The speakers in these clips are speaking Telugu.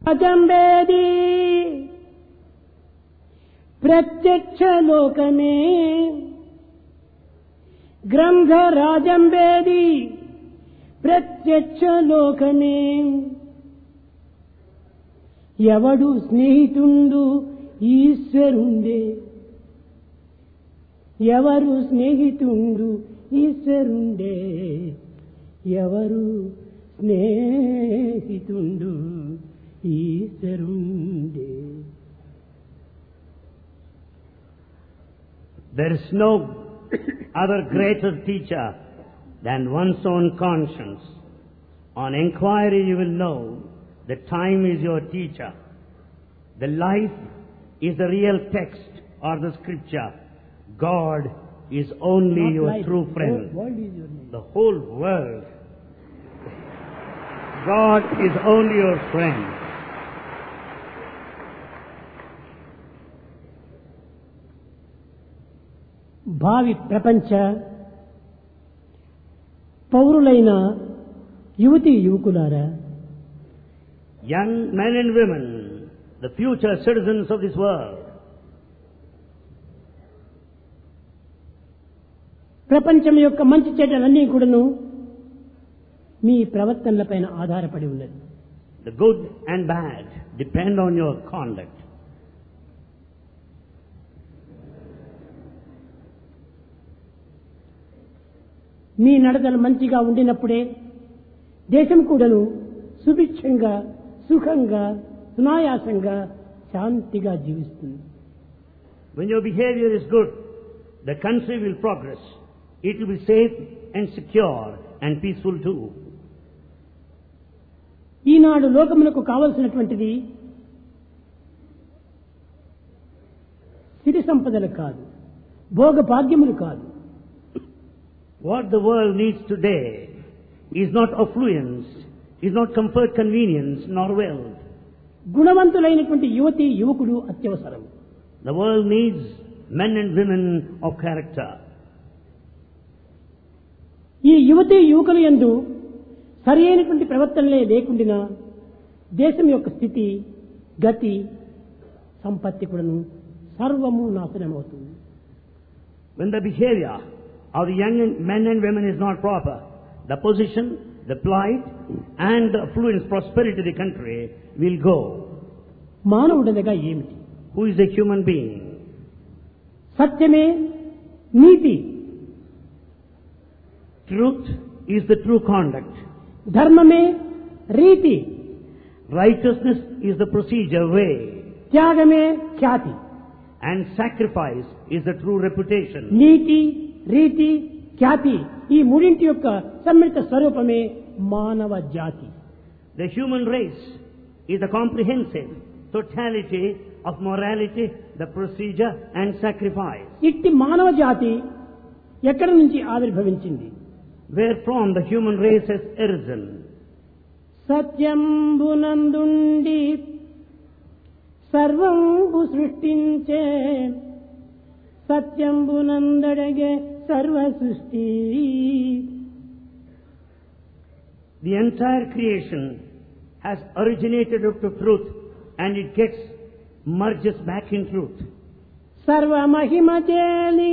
అజంబేది ప్రత్యక్ష లోకమే గ్రంథ రాజంబేది ప్రత్యక్ష లోకమే ఎవడు స్నేహితుండు ఈశ్వరుండే ఎవరు స్నేహితుండు ఈశ్వరుండే ఎవరు స్నేహితుండు ఈశ్వరుండే. There is no other greater teacher than one's own conscience. On inquiry you will know that time is your teacher. The life is the real text or the scripture. God is only Not your life. true friend. The whole world is your name. The whole world. God is only your friend. భావి ప్రపంచ పౌరులైన యువతి యువకులారా, Young men and women, the future citizens of this world, ప్రపంచం యొక్క మంచి చెడ్డలన్నీ కూడాను మీ ప్రవర్తనలపైన ఆధారపడి ఉన్నది. the good and bad depend on your conduct. మీ నడతలు మంచిగా ఉండినప్పుడే దేశం కూడాను సుభిక్షంగా సుఖంగా సునాయాసంగా శాంతిగా జీవిస్తుంది. When your behavior is good, the country will progress. It will be safe and secure and peaceful too. ఈనాడు లోకమునకు కావలసినటువంటిది సిరి సంపదలు కాదు, భోగ భాగ్యములు కాదు. What the world needs today is not affluence, is not comfort, convenience, nor wealth. గుణవంతులైనటువంటి యువతి యువకుడు అత్యవసరం. The world needs men and women of character. ఈ యువతి యువకుల యందు సరి అయినటువంటి ప్రవర్తనలే లేకుండా దేశం యొక్క స్థితి గతి సంపత్తి కూడాను సర్వము నాశనమవుతుంది. When the behavior of the young men and women is not proper, the position, the plight, and the affluence, prosperity of the country will go. మానవుడనగా ఏమిటి? Who is a human being? సత్యమే నీతి, Truth is the true conduct. ధర్మమే రీతి, Righteousness is the procedure, way. త్యాగమే Khyati. And sacrifice is the true reputation. నీతి రీతి ఖ్యాతి ఈ మూడింటి యొక్క సమ్మిళిత స్వరూపమే మానవ జాతి. The human race is the comprehensive totality of morality, the procedure and sacrifice. ఇట్టి మానవ జాతి ఎక్కడి నుంచి ఆవిర్భవించింది? Wherefrom the human race has arisen. సత్యంబునందుండి సర్వంబు సృష్టించే సత్యంబునందడగే సర్వ సృష్టి. The entire creation has originated out of truth and it merges back in truth. సర్వ మహిమ చేలి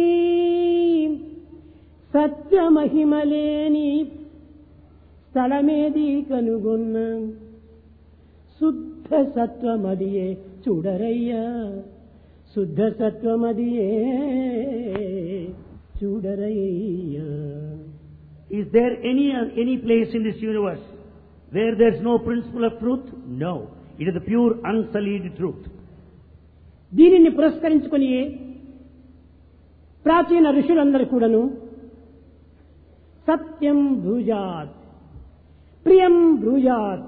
సత్య మహిమలేని స్థలమేది కనుగొన్న శుద్ధ సత్వమదియే చూడరయ్యా, శుద్ధ సత్వమదియే చూడరయ్యా. Is there any place in this universe where there is no principle of truth? No. It is the pure unsullied truth. దీనిని పురస్కరించుకొని ప్రాచీన ఋషులందరూ కూడాను సత్యం బ్రూజాత్ ప్రియం బ్రూజాత్.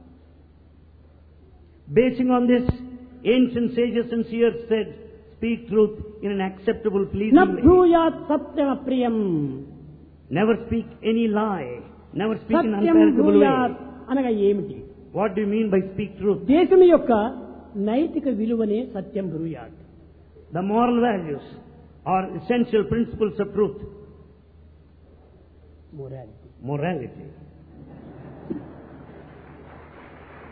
Basing on this, ancient sages and seers said, speak truth in an acceptable, న pleasing way. బ్రూజాత్ సత్యం ప్రియం. Never speak any lie. Never speak in Satyam unpalatable బ్రూజాత్ way. అనగా ఏమిటి? What do you mean by speak truth? దేశం యొక్క నైతిక విలువనే సత్యం బ్రూయాత్. The moral values are essential principles of truth. Morality. Morality.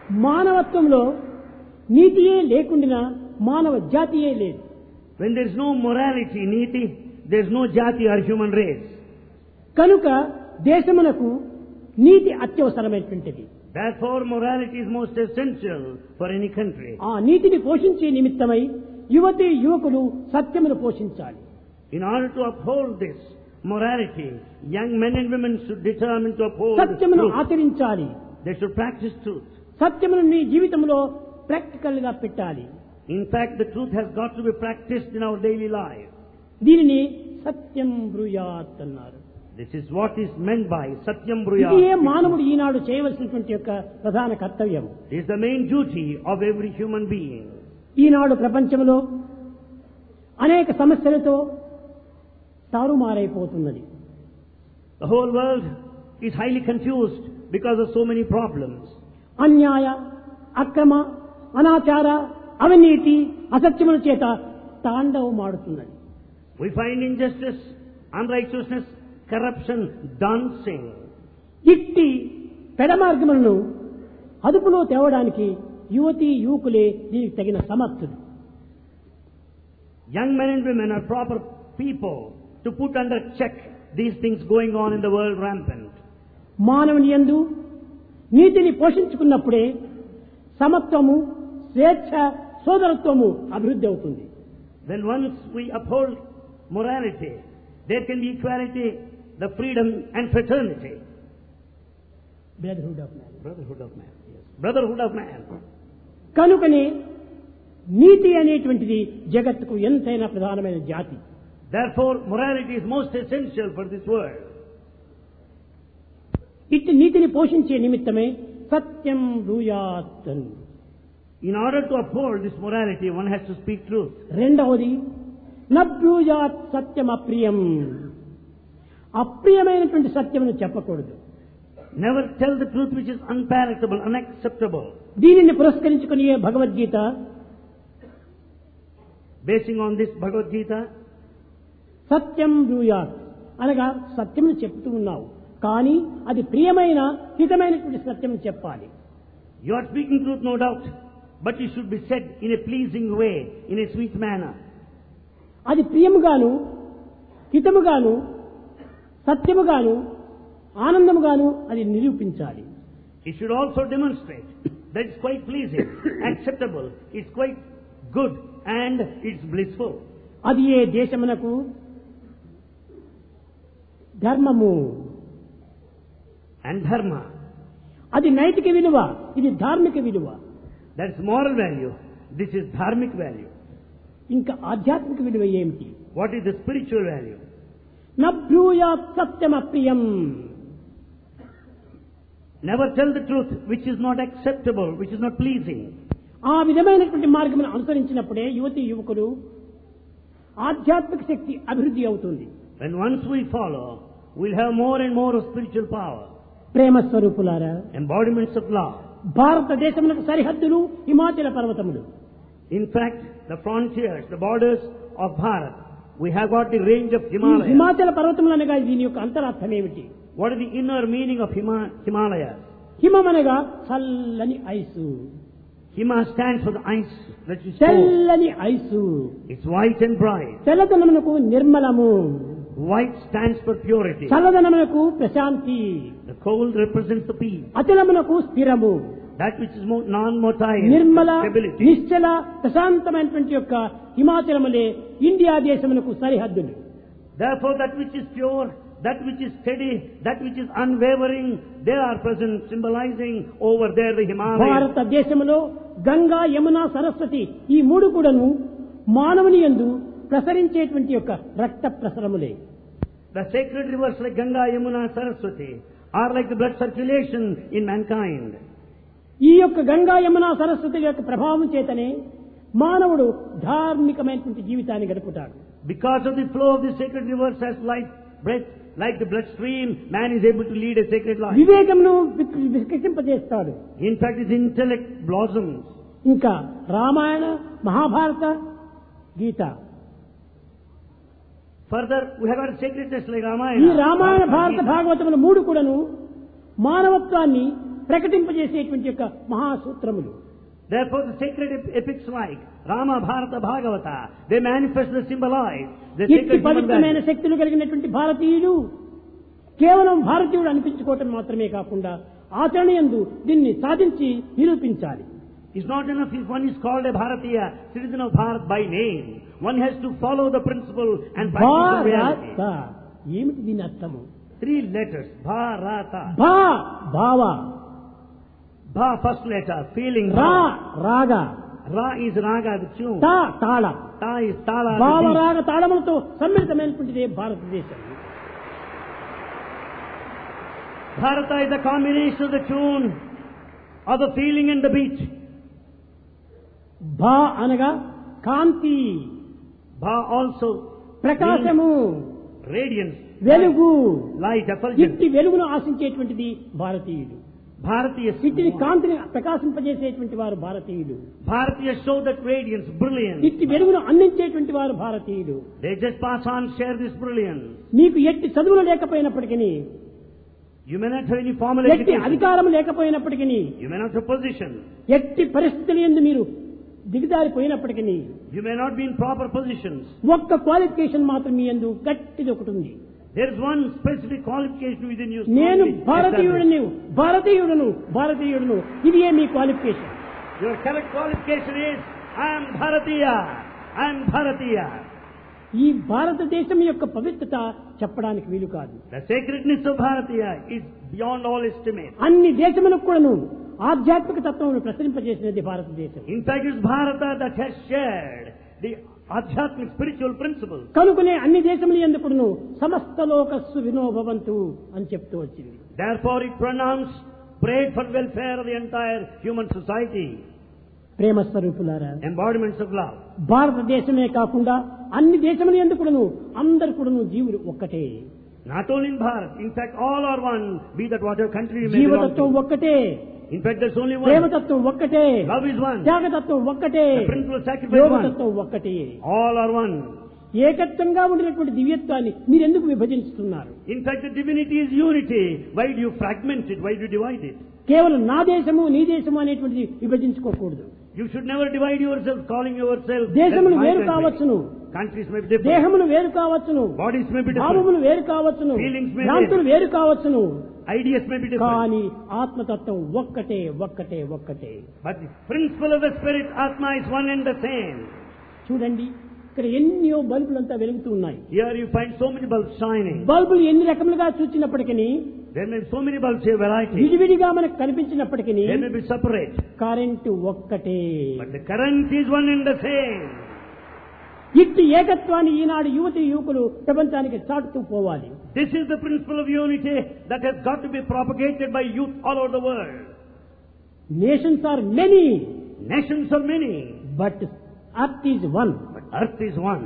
మానవత్వంలో నీతియే లేకుండా మానవ జాతియే లేదు. When there is no morality, niti, there is no jati or human race. కనుక దేశమునకు నీతి అత్యవసరమైనటువంటిది. Therefore, morality is most essential for any country. ఆ నీతిని పోషించే నిమిత్తమై యువతి యువకులు సత్యమును పోషించాలి. In order to uphold this morality, young men and women should determine to uphold సత్యమును truth. ఆచరించాలి. They should practice truth. సత్యమును నీ జీవితంలో ప్రాక్టికల్ గా పెట్టాలి. In fact, the truth has got to be practiced in our daily life. దీనిని సత్యం బ్రూయాత్ అన్నారు. This is what is meant by Satyam ఇదే Bruyat. మానవుడు ఈనాడు చేయవలసినటువంటి యొక్క ప్రధాన కర్తవ్యం. It is the main duty of every human being. ఈనాడు ప్రపంచంలో అనేక సమస్యలతో తారుమారైపోతున్నది. The whole world is highly confused because of so many problems. అన్యాయ, అక్రమ, అనాచార, అవినీతి, అసత్యముల చేత తాండవమాడుతున్నది. We find injustice, unrighteousness, corruption dancing. ఇట్టి పెడమార్గములను అదుపులో తేవడానికి యువతి యువకులే దీనికి తగిన సమర్థులు. Young men and women are proper people to put under check these things going on in the world rampant. మానవుని యందు నీతిని పోషించుకున్నప్పుడే సమత్వము, స్వేచ్ఛ, సోదరత్వము అభివృద్ధి అవుతుంది. When once we uphold morality, there can be equality, the freedom and fraternity. Brotherhood of man. Brotherhood of man. Yes. Brotherhood of man. కనుకనే నీతి అనేటువంటిది జగత్తుకు ఎంతైనా ప్రధానమైన జాతి. Therefore, morality is most essential for this world. ఇట్టి నీతిని పోషించే నిమిత్తమే సత్యం బ్రూయాత్. In order to uphold this morality, one has to speak truth. రెండవది నబ్రూయాత్ సత్యం అప్రియం. అప్రియమైనటువంటి సత్యమును చెప్పకూడదు. Never tell the truth which is unpalatable, unacceptable. దీనిని పురస్కరించుకుని Bhagavad Gita Basing on this Bhagavad Gita, సత్యం బ్రూయాత్ అనగా సత్యమును చెప్తూ ఉన్నావు, కానీ అది ప్రియమైన హితమైనటువంటి సత్యం చెప్పాలి. you are speaking truth, no doubt, but it should be said in a pleasing way, in a sweet manner. అది ప్రియముగాను, హితముగాను, సత్యముగాను, ఆనందముగాను అది నిరూపించాలి. It should also demonstrate that it's quite pleasing, acceptable, it's quite good, and it's blissful. అది ఏ దేశమునకు ధర్మము. And dharma, అది నైతిక విలువ, ఇది ధార్మిక విలువ. that's moral value, this is dharmic value. ఇంకా ఆధ్యాత్మిక విలువ ఏమిటి? What is the spiritual value? నబ్రూయాత్ Satyam అప్రియం. Never tell the truth which is not acceptable, which is not pleasing. ఆ విధమైనటువంటి మార్గమును అనుసరించినప్పుడే యువతి యువకులు ఆధ్యాత్మిక శక్తి అభివృద్ధి అవుతుంది. When once we follow, we'll have more and more of spiritual power. ప్రేమ స్వరూపులారా, Embodiments of love. భారతదేశమునకు సరిహద్దులు హిమాచల పర్వతములు. In fact, the frontiers, the borders of Bharat, we have got the range of ఈ Himalayas. హిమాచల పర్వతములు అనగా దీని యొక్క అంతరార్థం ఏమిటి? What is the inner meaning of Himalayas? హిమం అనగా చల్లని ice, Hima stands for the ice that is cold. తెల్లని ice. It's white and bright. తెల్లదనమునకు నిర్మలము, White stands for purity. చల్లదనమునకు ప్రశాంతి, The cold represents the peace. అచలమునకు స్థిరము. That which is non-motile, నిర్మల, stability. నిశ్చల, ప్రశాంతమైనటువంటి యొక్క హిమాచలములే ఇండియా దేశమునకు సరిహద్దులు. Therefore, that which is pure, that which is steady, that which is unwavering, they are present, symbolizing over there the Himalayas. భారతదేశములో Ganga, Yamuna, Saraswati ఈ మూడు కూడాను మానవుని యందు ప్రసరించేటువంటి యొక్క రక్త ప్రసరములే. The sacred rivers like Ganga, Yamuna, Saraswati are like the blood circulation in mankind. ఈ యొక్క గంగా, యమున, సరస్వతి యొక్క ప్రభావం చేతనే మానవుడు ధార్మికమైనటువంటి జీవితాన్ని గడుపుతాడు. Because of the flow of the sacred rivers as life, breath, like the bloodstream, man is able to lead a sacred life. వివేకమును వికసింపజేస్తాడు. In fact, his intellect blossoms. ఇంకా రామాయణ, మహాభారత, గీత, Further, we have got sacred texts like ఈ Ramayana. రామాయణ, Bhagavad భారత, Gita. భాగవతములు మూడు కూడాను మానవత్వాన్ని ప్రకటింపజేసేటువంటి యొక్క మహాసూత్రములు. Therefore, the sacred epics like Rama, Bharata, Bhagavata, they manifest, they symbolize the ఇట్టి sacred human పవిత్రమైన values. శక్తులు కలిగినటువంటి భారతీయుడు కేవలం భారతీయుడు అనిపించుకోవటం మాత్రమే కాకుండా ఆచరణయందు దీన్ని సాధించి నిరూపించాలి. It's not enough if one is called a Bharatiya, citizen of Bharat by name. One has to follow the principle and practice the reality. భారత ఏమిటి దీని అర్థము? 3 letters. Bharata. భా భావ, Bha, first letter, feeling. రా రాగ, Ra is raga, the tune. తా తాళ, Ta is tala, the భావ beat. రాగ తాళములతో సమ్మిళితమైనటువంటిదే భారతదేశం. Bharata is a combination of the tune, of the feeling and the beat. భా అనగా కాంతి, Bha also ప్రకాశము, means radiance, వెలుగు. light, effulgence. ఇట్టి వెలుగును ఆశించేటువంటిది భారతీయుడు. Bharatiya ఇట్టి కాంతిని ప్రకాశింపజేసేటువంటి వారు భారతీయులు. Bharatiya show that radiance, brilliance. ఇట్టి వెలుగును అందించేటువంటి వారు భారతీయులు. They just pass on, share this brilliance. మీకు ఎట్టి చదువులు లేకపోయినప్పటికీ, You may not have any formal ఎట్టి education. అధికారం లేకపోయినప్పటికీ, You may not have position. ఎట్టి పరిస్థితుల యందు మీరు దిగజారిపోయినప్పటికీ You may not be in proper positions. ఒక్క క్వాలిఫికేషన్ మాత్రం మీ యందు గట్టిది ఒకటి ఉంది. There is one specific qualification within you. నేను strongly భారతీయుడను, established. భారతీయుడను, భారతీయుడను. ఇది ఏ మీ qualification? Your correct qualification is, I am Bharatiya. I am Bharatiya. ఈ భారతదేశం యొక్క పవిత్రత చెప్పడానికి వీలు కాదు. The sacredness of Bharatiya is beyond all estimate. అన్ని దేశములకు కూడాను ఆధ్యాత్మిక తత్వమును ప్రసరింపజేసినది భారతదేశం. In fact, it's Bharata that has shared the adhyatmic spiritual principles. కనుకనే అన్ని దేశముల యందు కూడాను సమస్త లోకస్సు వినోభవంతు అని చెప్తూ వచ్చింది. Therefore, it pronounced, prayed for the welfare of the entire human society. ప్రేమ స్వరూపులారా, Embodiments of love. భారతదేశమే కాకుండా అన్ని దేశముల యందు కూడాను అందరు కూడాను జీవులు ఒక్కటే. Not only in Bharat, in fact, all are one, be that whatever country you may belong జీవతత్వం to. ఒక్కటే, In fact, there's only one. ప్రేమతత్వం ఒక్కటే, Love is one. త్యాగతత్వం ఒక్కటే, The principle of sacrifice is one. యోగతత్వం ఒక్కటే. All are one. ఏకత్వంగా ఉండినటువంటి దివ్యత్వాన్ని మీరెందుకు విభజిస్తున్నారు? In fact, the divinity is unity. Why do you fragment it? Why do you divide it? కేవలం నా దేశము నీ దేశము అనేటువంటిది విభజించుకోకూడదు. You should never divide yourself, calling yourself. దేశములు "That's my వేరు country." కావచ్చును, Countries may be different. దేహములు వేరు కావచ్చును, Bodies may be different. భావములు వేరు కావచ్చును, Feelings may be భ్రాంతులు వేరు కావచ్చును, Ideas may be different. కానీ ఆత్మతత్వం ఒక్కటే ఒక్కటే ఒక్కటే. But the principle of the spirit, Atma, is one and the same. చూడండి, ఇక్కడ ఎన్నో బల్బులంతా వెలుగుతూ ఉన్నాయి. Here you find so many bulbs shining. బల్బులు ఎన్ని రకములుగా చూచినప్పటికీ, There may be so many bulbs here, variety. విడివిడిగా మనకు కనిపించినప్పటికీ They may be separate. Current ఒక్కటే. But the current is one and the same. ఇట్టి ఏకత్వాన్ని ఈనాడు యువతి యువకులు ప్రపంచానికి చాటుతూ పోవాలి. This is the principle of unity that has got to be propagated by youth all over the world. Nations are many, Nations are many, but earth is one. but earth is one.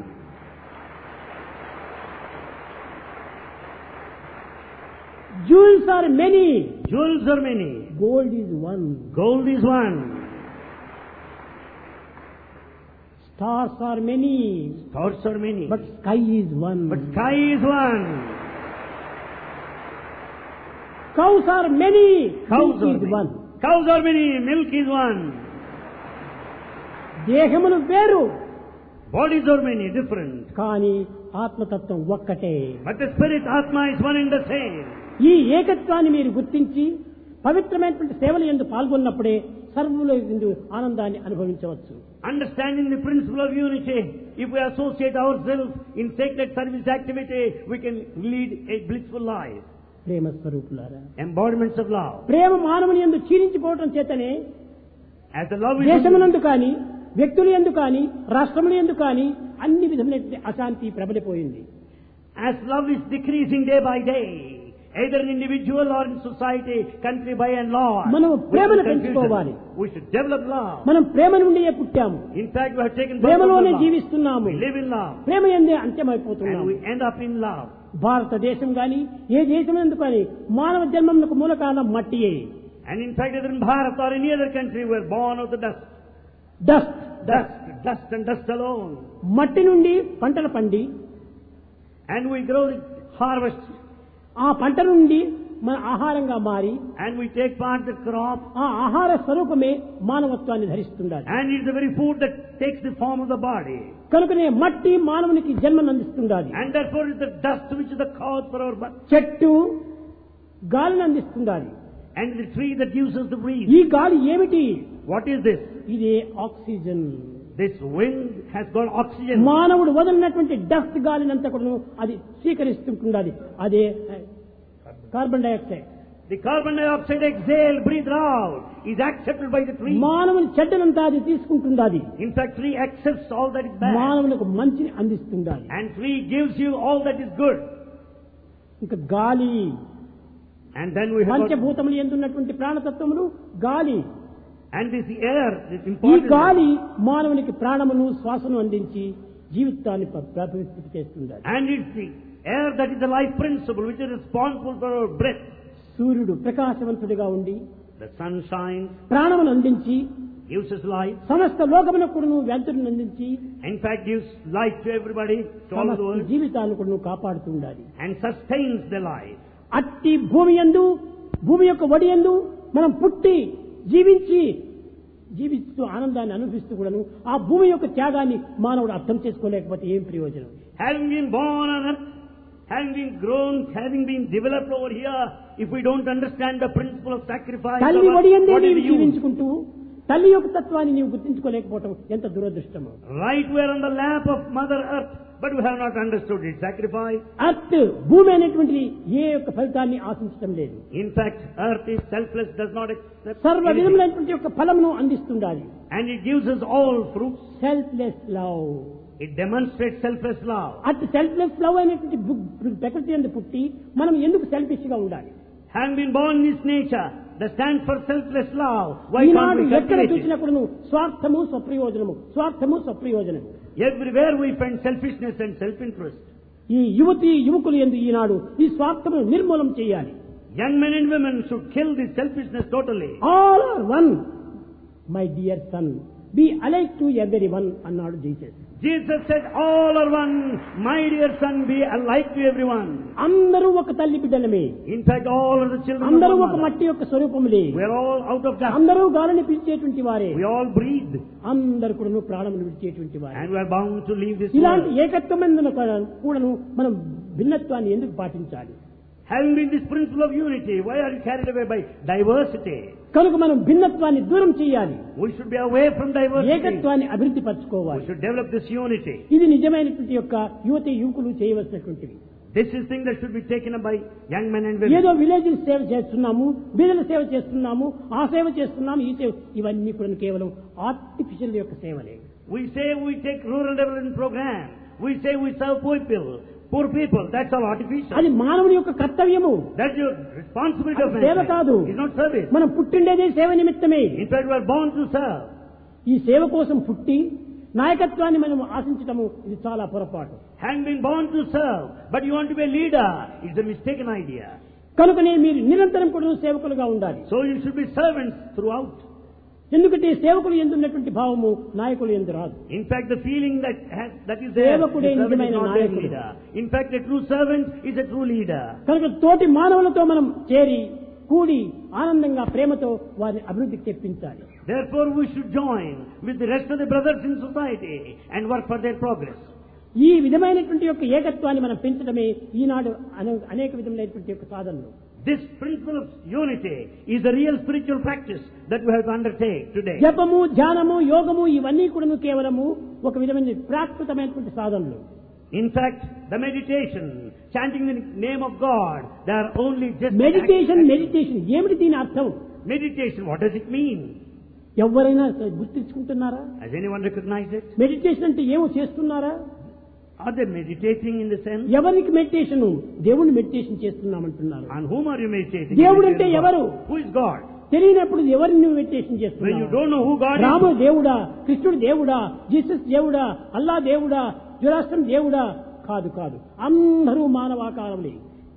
Jewels are many, Jewels are many. gold is one. Gold is one. Stars are many, Stars are many. but sky is one. But sky is one. Cows are many, Cows milk are is many. one. Cows are many. Milk is one. దేహములు వేరు, Bodies are many, different. కానీ ఆత్మతత్వం ఒక్కటే. But the spirit, Atma, is one and the same. ఈ ఏకత్వాన్ని మీరు గుర్తించి పవిత్రమైనటువంటి సేవల యందు పాల్గొన్నప్పుడే సర్వుల యందు ఆనందాన్ని అనుభవించవచ్చు. Understanding the principle of unity, if we associate ourselves in sacred service activity, we can lead a blissful life. ప్రేమ స్వరూపులారా, Embodiments of love. ప్రేమ మానవుని యందు క్షీణించిపోవటం చేతనే As the love is దేశమునందు కానీ, వ్యక్తుల యందు కానీ, రాష్ట్రముల యందు కానీ అన్ని విధములైన అశాంతి ప్రబలిపోయింది. as love is decreasing day by day, either in individual or in society, country by and large. మనం we ప్రేమను should confuse పెంచుకోవాలి. it. We should develop love. మనం ప్రేమ నుండియే పుట్టాము, In fact, we have taken birth from ప్రేమలోనే love. జీవిస్తున్నాము, We live in love. Prema యందే And అంత్యమైపోతున్నాము. we end up in love. భారతదేశం గాని ఏ దేశం ఎందుకు కానీ మానవ జన్మమునకు మూల కారణం మట్టియే. And in fact, either in Bharat or any other country, we are born of the dust. Dust Dust and dust alone. మట్టి నుండి పంటలు పండి, And we grow the harvest. ఆ పంట నుండి మన ఆహారంగా మారి and we take part the crop, ఆ ఆహార స్వరూపమే మానవత్వాన్ని ధరిస్తుండాలి. and it's the very food that takes the form of the body. కనుకనే మట్టి మానవునికి జన్మను అందిస్తుండాలి. And therefore it's the dust which is the cause for our birth. చెట్టు గాలిని అందిస్తుండాలి. And the tree that gives us the breeze. ఈ గాలి ఏమిటి? What is this? ఇదే oxygen. This wind has got oxygen. మానవుడు వదిలినటువంటి డస్ట్ గాలినంతా కూడా అది స్వీకరిస్తుంటున్నది. అదే carbon dioxide. The carbon dioxide exhaled, breathed out, is accepted by the tree. మానవుని చెడ్డనంతా అది తీసుకుంటున్నది. In fact, tree accepts all that is bad. మానవునికి మంచిని అందిస్తుండాలి. And tree gives you all that is good. ఇంకా గాలి. And then we have got, పంచభూతములు ఎందున్నటువంటి ప్రాణతత్వములు గాలి. and this air, this ఈ important. గాలి మానవునికి ప్రాణమును శ్వాసను అందించి జీవితాన్ని ప్రతిష్ఠిత చేస్తుండాలి. And it's the air that is the life principle which is responsible for our breath. సూర్యుడు ప్రకాశవంతుడిగా ఉండి The sun shines, ప్రాణమును అందించి gives us life. సమస్త లోకమునకు కూడాను వెలుతురును అందించి In fact, gives life to everybody, to all the సమస్త world, జీవితాన్ని కూడాను కాపాడుతుండాలి. and sustains the life. అట్టి భూమి యందు భూమి యొక్క వడి యందు మనం పుట్టి జీవిస్తూ ఆనందాన్ని అనుభవిస్తూ కూడాను ఆ భూమి యొక్క త్యాగాన్ని మానవుడు అర్థం చేసుకోలేకపోతే ఏం ప్రయోజనం? Having been born on earth, having been grown, having been developed over here, if we don't understand the principle of sacrifice, తల్లి వడి యందే what is నీవు the use? జీవించుకుంటూ తల్లి యొక్క తత్వాన్ని నీవు గుర్తించుకోలేకపోవటం ఎంత దురదృష్టమో. Right, we are on the lap of Mother Earth, but we have not understood its sacrifice. Earth భూమి అనేటువంటిది ఏ యొక్క ఫలితాన్ని ఆశించడం లేదు. In fact, Earth is selfless, does not accept సర్వ anything. విధములైనటువంటి యొక్క ఫలమును అందిస్తుండాలి. And it gives us all fruits. Selfless love. It demonstrates selfless love. At selfless love అనేటువంటి ప్రకృతి యందు పుట్టి మనం ఎందుకు సెల్ఫిష్ గా ఉండాలి? Having been born in this nature, that stands for selfless love. Why can't Eenadu we ఎక్కడ cultivate it? చూసినప్పుడు స్వార్థము స్వప్రయోజనము, స్వార్థము స్వప్రయోజనము. Everywhere we find selfishness and self-interest. ఈ యువకులు యందు ఈనాడు ఈ స్వార్థము నిర్మూలం చేయాలి. Young men and women should kill this selfishness totally. All are one my dear son, be alike to every one అన్నాడు Jesus. Jesus said, all are one, my dear son, be alike to everyone. అందరూ ఒక తల్లి బిడ్డలమే. In fact, all are the children of అందరూ one ఒక mother. మట్టి యొక్క స్వరూపములే. We are all out of dust. అందరూ గాలిని పీల్చేటువంటి వారే. We all breathe. అందరూ కూడా ప్రాణములు విడిచేటువంటి వారే. And we are bound to leave this ఇలాంటి world. ఏకత్వమైన కూడాను మనం భిన్నత్వాన్ని ఎందుకు పాటించాలి? Having been this principle of unity, why are you carried away by diversity? కనుక మనం భిన్నత్వాన్ని దూరం చేయాలి. We should be away from diversity. ఏకత్వాన్ని అభివృద్ధి We పరచుకోవాలి. should develop this unity. ఇది నిజమైనటువంటి యొక్క యువకులు చేయవలసినటువంటివి. This is thing that should be taken up by young men and ఏదో women. విలేజ్ సేవ చేస్తున్నాము, బీదల సేవ చేస్తున్నాము, ఆ సేవ చేస్తున్నాము, ఈ సేవ, ఇవన్నీ కూడా కేవలం ఆర్టిఫిషియల్ యొక్క సేవలే. We say we take rural development program. We say we serve poor people. That's all artificial. అది మానవుని యొక్క కర్తవ్యము. That's your responsibility of అది సేవ mankind. కాదు. It's not service. మనం పుట్టిండేదే సేవ నిమిత్తమే. In fact, we are born to serve. ఈ సేవ కోసం పుట్టి నాయకత్వాన్ని మనం ఆశించటము ఇది చాలా పొరపాటు. Having been born to serve, but you want to be a leader, it's a mistaken idea. కనుకనే మీరు నిరంతరం కూడా సేవకులుగా ఉండాలి. So you should be servants throughout. ఎందుకంటే సేవకులు ఎందున్నటువంటి భావము నాయకులు ఎందు రాదు. In fact, the feeling that is there, the సేవకుడే servant is నిజమైన not a నాయకుడు. leader. In fact, a true servant is a true leader. కనుక తోటి మానవులతో మనం చేరి కూడి ఆనందంగా ప్రేమతో వారిని అభివృద్ధికి తెప్పించాలి. Therefore, we should join with the rest of the brothers in society and work for their progress. ఈ విధమైనటువంటి యొక్క ఏకత్వాన్ని మనం పెంచడమే ఈనాడు అనేక విధమైనటువంటి యొక్క సాధనలు. This principle of unity is the real spiritual practice that we have to undertake today. జపము, ధ్యానము, యోగము ఇవన్నీ కూడా కేవలము ఒక విధమైన ప్రాకృతమైనటువంటి సాధనలు. In fact, the meditation, chanting the name of God, they are only just meditation actions. ఏమిటి దీని అర్థం? Meditation, what does it mean? ఎవరైనా గుర్తించుకుంటున్నారా? Has anyone recognized it? Meditation అంటే ఏమో చేస్తున్నారా? Are they meditating in the sense? ఎవరికి మెడిటేషన్? దేవుణ్ణి మెడిటేషన్ చేస్తున్నామంటున్నారు. On whom are you meditating? దేవుడు అంటే ఎవరు? Who is God? తెలియనప్పుడు ఎవరిని నువ్వు మెడిటేషన్ When you చేస్తున్నావు? don't know who God రాముడు is, దేవుడా, కృష్ణుడు దేవుడా, జీసస్ దేవుడా, అల్లా దేవుడా, జురాస్ట్రం దేవుడా? కాదు కాదు, అందరూ మానవాకారములే.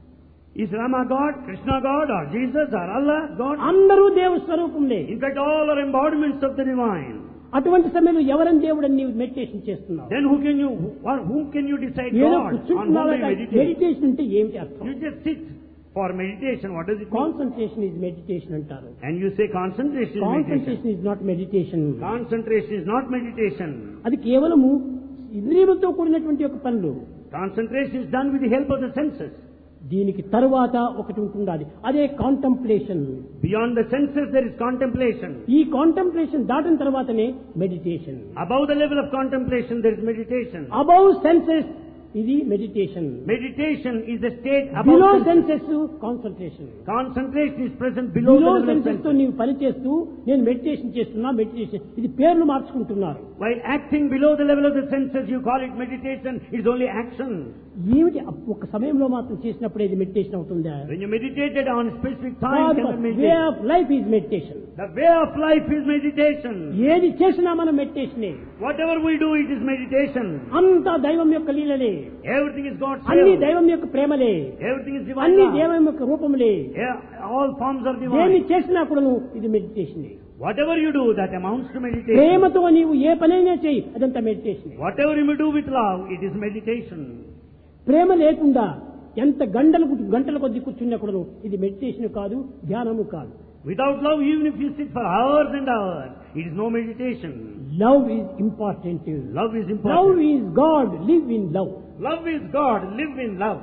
is Rama God, Krishna God, or Jesus, or Allah God? అందరూ దేవ స్వరూపంలే. In fact, all are embodiments of the divine. అటువంటి సమయంలో ఎవరని దేవుడని నీవు మెడిటేషన్ చేస్తున్నావు? Then whom can you decide ఏదో God? On whom కూర్చుంటున్నావా? you meditate? మెడిటేషన్ అంటే ఏమిటి అర్థం? You just sit For meditation, what does it mean? Concentration is meditation అంటారు. And you say concentration is meditation. Concentration is not meditation. Concentration is not meditation. అది కేవలము ఇంద్రియములతో కూడినటువంటి ఒక పనులు. Concentration is done with the help of the senses. దీనికి తరువాత ఒకటి ఉంటుండాలి, అదే contemplation. Beyond the senses there is contemplation. ఈ కాంటంప్లేషన్ దాటిన తర్వాతనే meditation. Above the level of contemplation there is meditation. Above senses ఇది meditation. Meditation is the state below above senses. Senses concentration. Concentration is present below the below level of senses తో senses. నీవు పని చేస్తూ నేను మెడిటేషన్ చేస్తున్నా, మెడిటేషన్ ఇది పేర్లు మార్చుకుంటున్నారు. While acting below the level of the senses, you call it meditation. It is only action. ఏమిటి ఒక సమయంలో మాత్రం చేసినప్పుడు ఇది మెడిటేషన్ అవుతుందా? When you meditated on a specific time, can be way meditation. Of life is meditation. The way of life is meditation. ఏది చేసినా మనం మెడిటేషనే. Whatever we do, it is meditation. అంతా దైవం యొక్క లీలలే, Everything is God's అన్ని will. దైవం యొక్క ప్రేమలే, Everything is divine అన్ని love. దైవం యొక్క రూపములే. Yeah, all forms are ఏమి divine. చేసినా కూడాను ఇది మెడిటేషనే. Whatever you do, that amounts to meditation. ప్రేమతో నీవు ఏ పనైనా చేయి, అదంతా meditation. Whatever you may do with love, it is meditation. ప్రేమ లేకుండా ఎంత గంటల కొద్ది కూర్చున్నా కూడాను ఇది మెడిటేషన్ కాదు, ధ్యానము కాదు. Without love, even if you sit for hours and hours, it is no meditation. Love is important. Love is love important. Is God, live in love. Love is God. Live in love.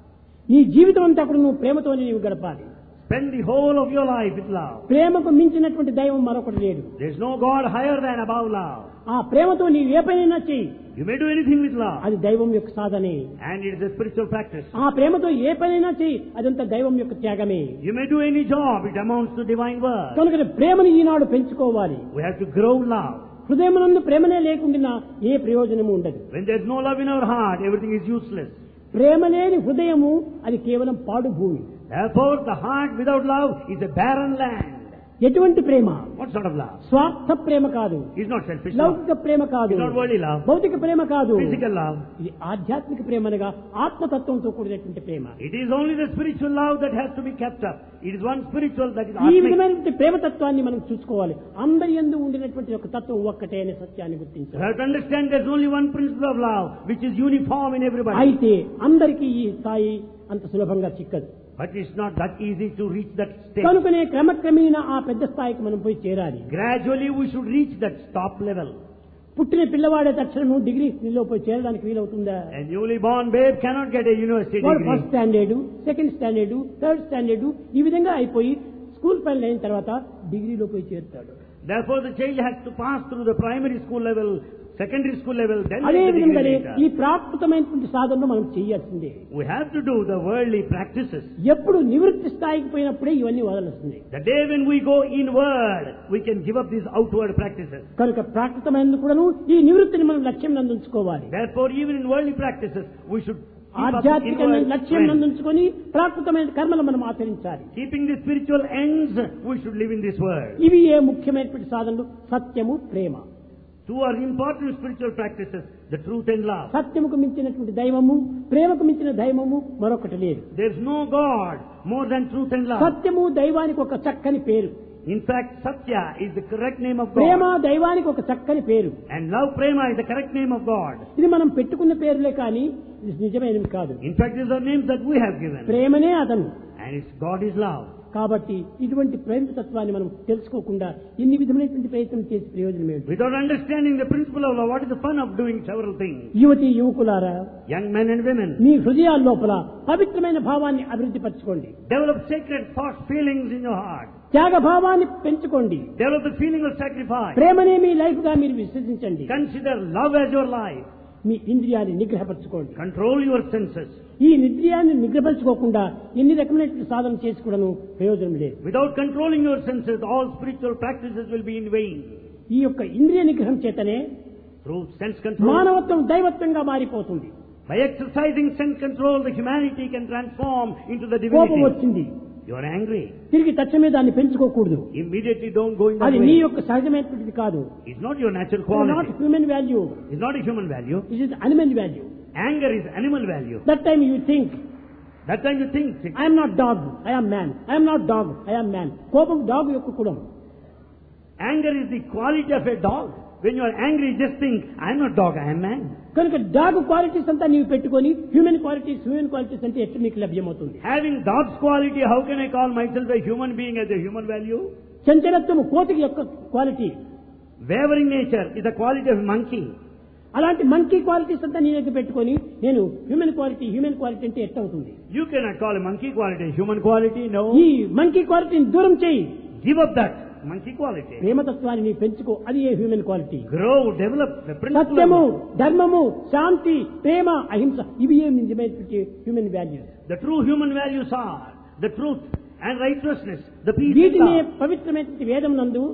నీ జీవితం అంతా కూడా నువ్వు ప్రేమతో నీవు గడపాలి. Spend the whole of your life with love. ప్రేమకు మించినటువంటి దైవం మరొకటి లేడు. There is no God higher than above love. ఆ ప్రేమతో నీవు ఏ పనైనా చెయ్యి, You may do anything with love. అది దైవం యొక్క సాధనే. And it is a spiritual practice. ఆ ప్రేమతో ఏ పనైనా చెయ్యి, అదంతా దైవం యొక్క త్యాగమే. You may do any job. It amounts to divine work. కనుక ప్రేమను ఈనాడు పెంచుకోవాలి. We have to grow love. హృదయమునందు ప్రేమనే లేకుండా ఏ ప్రయోజనము ఉండదు. When there is no love in our heart, everything is useless. ప్రేమ లేని హృదయము అది కేవలం పాడు భూమి. Therefore, the heart without love is a barren land. ఎటువంటి ప్రేమ? What sort of love? స్వార్థ ప్రేమ కాదు, It's not selfish love. లౌకిక ప్రేమ కాదు, It's not worldly love. భౌతిక ప్రేమ కాదు. Physical love. ఇది ఆధ్యాత్మిక ప్రేమ అనగా ఆత్మతత్వంతో కూడినటువంటి ప్రేమ. It is only the spiritual love that has to be kept up. It is one spiritual that is ఈ atmic. విధమైనటువంటి ప్రేమతత్వాన్ని మనం చూసుకోవాలి. అందరి యందు ఉండినటువంటి ఒక తత్వం ఒక్కటే అనే సత్యాన్ని You గుర్తించాలి. have to understand there's only one principle of love, which is uniform in everybody. అయితే అందరికీ ఈ స్థాయి అంత సులభంగా చిక్కదు. But it's not that easy to reach that state. కనుకనే క్రమక్రమేణా ఆ పెద్ద స్థాయికి మనం పోయి చేరాలి. Gradually we should reach that top level. పుట్టిన పిల్లవాడే తక్షణం డిగ్రీలో పోయి చేరడానికి వీలవుతుందా? A newly born babe cannot get a university వాడు degree. First standard, second standard, third standard ఈ విధంగా అయిపోయి స్కూల్ పని అయిన తర్వాత డిగ్రీలో పోయి చేరుతాడు. Therefore the child has to pass through the primary school level, secondary school level, then అదే get the degree విధంగానే later. ఈ ప్రాకృతమైనటువంటి సాధనను మనం చేయాల్సిందే. We have to do the worldly practices. ఎప్పుడు నివృత్తి స్థాయికి పోయినప్పుడే ఇవన్నీ వదలొస్తుంది. The day when we go inward, we can give up these outward practices. కనుక ప్రాకృతమైన కూడాను ఈ నివృత్తిని మనం లక్ష్యం నందుంచుకోవాలి. Therefore, even in worldly practices, we should keep up ఆధ్యాత్మికమైన inward లక్ష్యం trend. నందుంచుకొని ప్రాకృతమైన కర్మలు మనం ఆచరించాలి. Keeping the spiritual ends, we should live in this world. ఇవి ఏ ముఖ్యమైనటువంటి సాధనలు? సత్యము, ప్రేమ. Two are important spiritual practices, the truth and love. సత్యముకు మించినటువంటి దైవము, ప్రేమకు మించిన దైవము మరొకటి లేదు. There is no God more than truth and love. సత్యము దైవానికి ఒక చక్కని పేరు, In fact, Satya is the correct name of Prema God. దైవానికి ఒక చక్కని పేరు. And love, Prema, is the correct name of God. ఇది మనం పెట్టుకున్న పేర్లే కానీ ఇది నిజమైనవి కాదు. In fact, these are names that we have given. ప్రేమనే అతను. And it's God is love. కాబట్టి ఇటువంటి ప్రేమ తత్వాన్ని మనం తెలుసుకోకుండా ఎన్ని విధమైనటువంటి ప్రయత్నం చేసి ప్రయోజనం ఏమిటి? Without understanding the principle of love, what is the fun of doing several things? యువతి యువకులారా, Young men and women, మీ హృదయాల లోపల పవిత్రమైన భావాన్ని అభివృద్ధి పరచుకోండి. develop sacred thoughts, feelings in your heart. త్యాగ భావాన్ని పెంచుకోండి. Develop the feeling of sacrifice. ప్రేమనే మీ లైఫ్ గా మీరు విశ్వసించండి. Consider love as your life. Me ఇంద్రియాన్ని నిగ్రహపరచుకోండి. Control your senses. ఈ ఇంద్రియాన్ని నిగ్రహపరచుకోకుండా ఎన్ని రకమైన సాధన చేసుకోవడం ప్రయోజనం లేదు. Without controlling your senses, all spiritual practices will be in vain. ఈ యొక్క ఇంద్రియ నిగ్రహం చేతనే Through sense control, మానవత్వం దైవత్వంగా మారిపోతుంది. by exercising sense control, the humanity can transform into the కోపం divinity. వచ్చింది, You are angry. తిరిగి తక్షణమే దాన్ని పెంచుకోకూడదు. Immediately don't go in that అది నీ way. యొక్క సహజమైనటువంటిది కాదు. It's not your natural not quality. Human value, It's not a human value. It is animal value. Anger is animal value. That time you think That time you think, I'm not dog, I'm man, I'm not dog, I'm man. కోపం డాగ్ యొక్క కులం. Anger is the quality of a dog. When you are angry, just think, I am not dog, I am man. కనుక డాగ్ క్వాలిటీస్ అంతా నీవు పెట్టుకొని హ్యూమన్ క్వాలిటీస్ అంటే ఎట్లా నీకు లభ్యమవుతుంది? Having dog's quality, how can I call myself a human being as a human value? చంచలత్వము కోతికి యొక్క quality. Wavering nature is the quality of monkey. అలాంటి మంకీ క్వాలిటీస్ అంతా నీ దగ్గర పెట్టుకొని నేను హ్యూమన్ క్వాలిటీ అంటే ఎట్లా అవుతుంది? You cannot call a monkey quality human quality, no. ఈ మంకీ క్వాలిటీని దూరం చేయి. Give up that monkey quality. ప్రేమతత్వాన్ని నీ పెంచుకో, అది ఏ human quality. Grow, develop the principle. సత్యము, ధర్మము, శాంతి, ప్రేమ, అహింస, ఇవి ఏ నిజమైనటువంటి human values. The true human values are the truth and righteousness, the peace and వీటిని love. పవిత్రమైనటువంటి వేదం నందు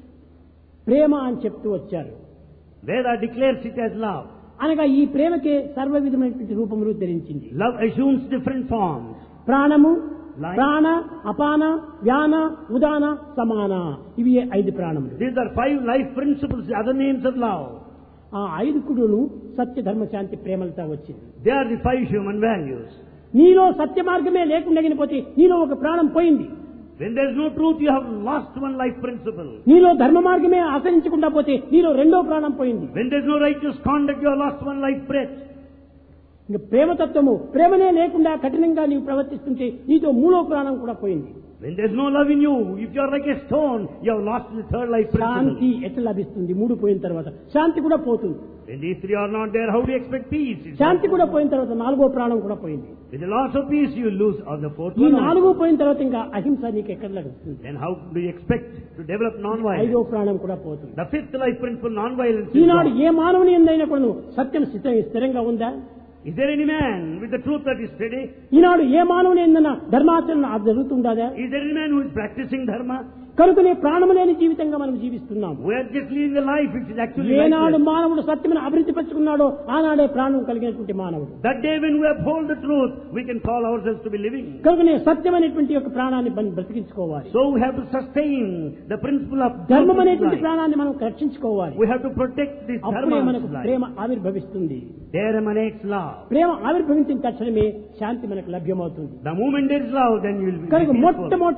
ప్రేమ అని చెప్తూ వచ్చారు. Veda declares it as love. అనగా ఈ ప్రేమకే సర్వ విధమైనటువంటి రూపములు ధరించింది. Love assumes different forms. ప్రాణము, Life. ప్రాణ, అపాన, వ్యాన, ఉదాన, సమాన, ఇవి 5 ప్రాణములు. These are 5 life principles, the other names of love. ఆ 5 కుడును సత్య, ధర్మ, శాంతి, ప్రేమలతో వచ్చింది. They are the 5 human values. నీలో సత్య మార్గమే లేకుండా పోతే నీలో ఒక ప్రాణం పోయింది. When there is no truth, you have lost one life principle. నీలో ధర్మ మార్గమే ఆచరించకుండా పోతే నీలో రెండో ప్రాణం పోయింది. When there is no righteous conduct, you have lost one life breath. ఇంకా ప్రేమతత్వము, ప్రేమనే లేకుండా కఠినంగా నీవు ప్రవర్తిస్తుంటే నీతో మూడో ప్రాణం కూడా పోయింది. When there is no love in you, if you are like a stone, you have lost the 3rd life Shanti principle. ఎట్లా లభిస్తుంది? 3 పోయిన తర్వాత శాంతి కూడా పోతుంది. When these 3 are not there, how do you expect peace? శాంతి కూడా పోయిన తర్వాత 4వ ప్రాణం కూడా పోయింది. With the loss of peace, you lose on the 4th ఈ one. 4 పోయిన తర్వాత ఇంకా అహింస నీకు ఎక్కడ లభిస్తుంది? Then how do you expect to develop 5వ non-violence? ప్రాణం కూడా పోతుంది. The 5th life principle, non-violence, is Eenadu gone. ఏ మానవుని ఎందైనా కూడా సత్యం స్థిరంగా ఉందా? Is there any man with the truth that is steady? ఈనాడు ఏ మానవుని ఎందైనా ధర్మాచరణ జరుగుతుందా? Is there any man who is practicing dharma? కనుకనే ప్రాణము లేని జీవితంగా మనం జీవిస్తున్నాం. We are just living a life which is actually ఏనాడు lifeless. మానవుడు సత్యమును అభివృద్ధి పరుచుకున్నాడో ఆనాడే ప్రాణం కలిగినటువంటి మానవుడు. That day when we uphold the truth, we can call ourselves to be living. కనుకనే సత్యం అనేటువంటి యొక్క ప్రాణాన్ని మనం బ్రతికించుకోవాలి. So we have to sustain the principle of ధర్మం truth in అనేటువంటి life. ప్రాణాన్ని మనం రక్షించుకోవాలి. We have to protect this అప్పుడే dharma మనకు of life. Prema ఆవిర్భవిస్తుంది. There emanates love. ప్రేమ ఆవిర్భవించిన తక్షణమే శాంతి మనకు లభ్యమవుతుంది. The moment there is love, then you will be కనుక peaceful. మొట్టమొదట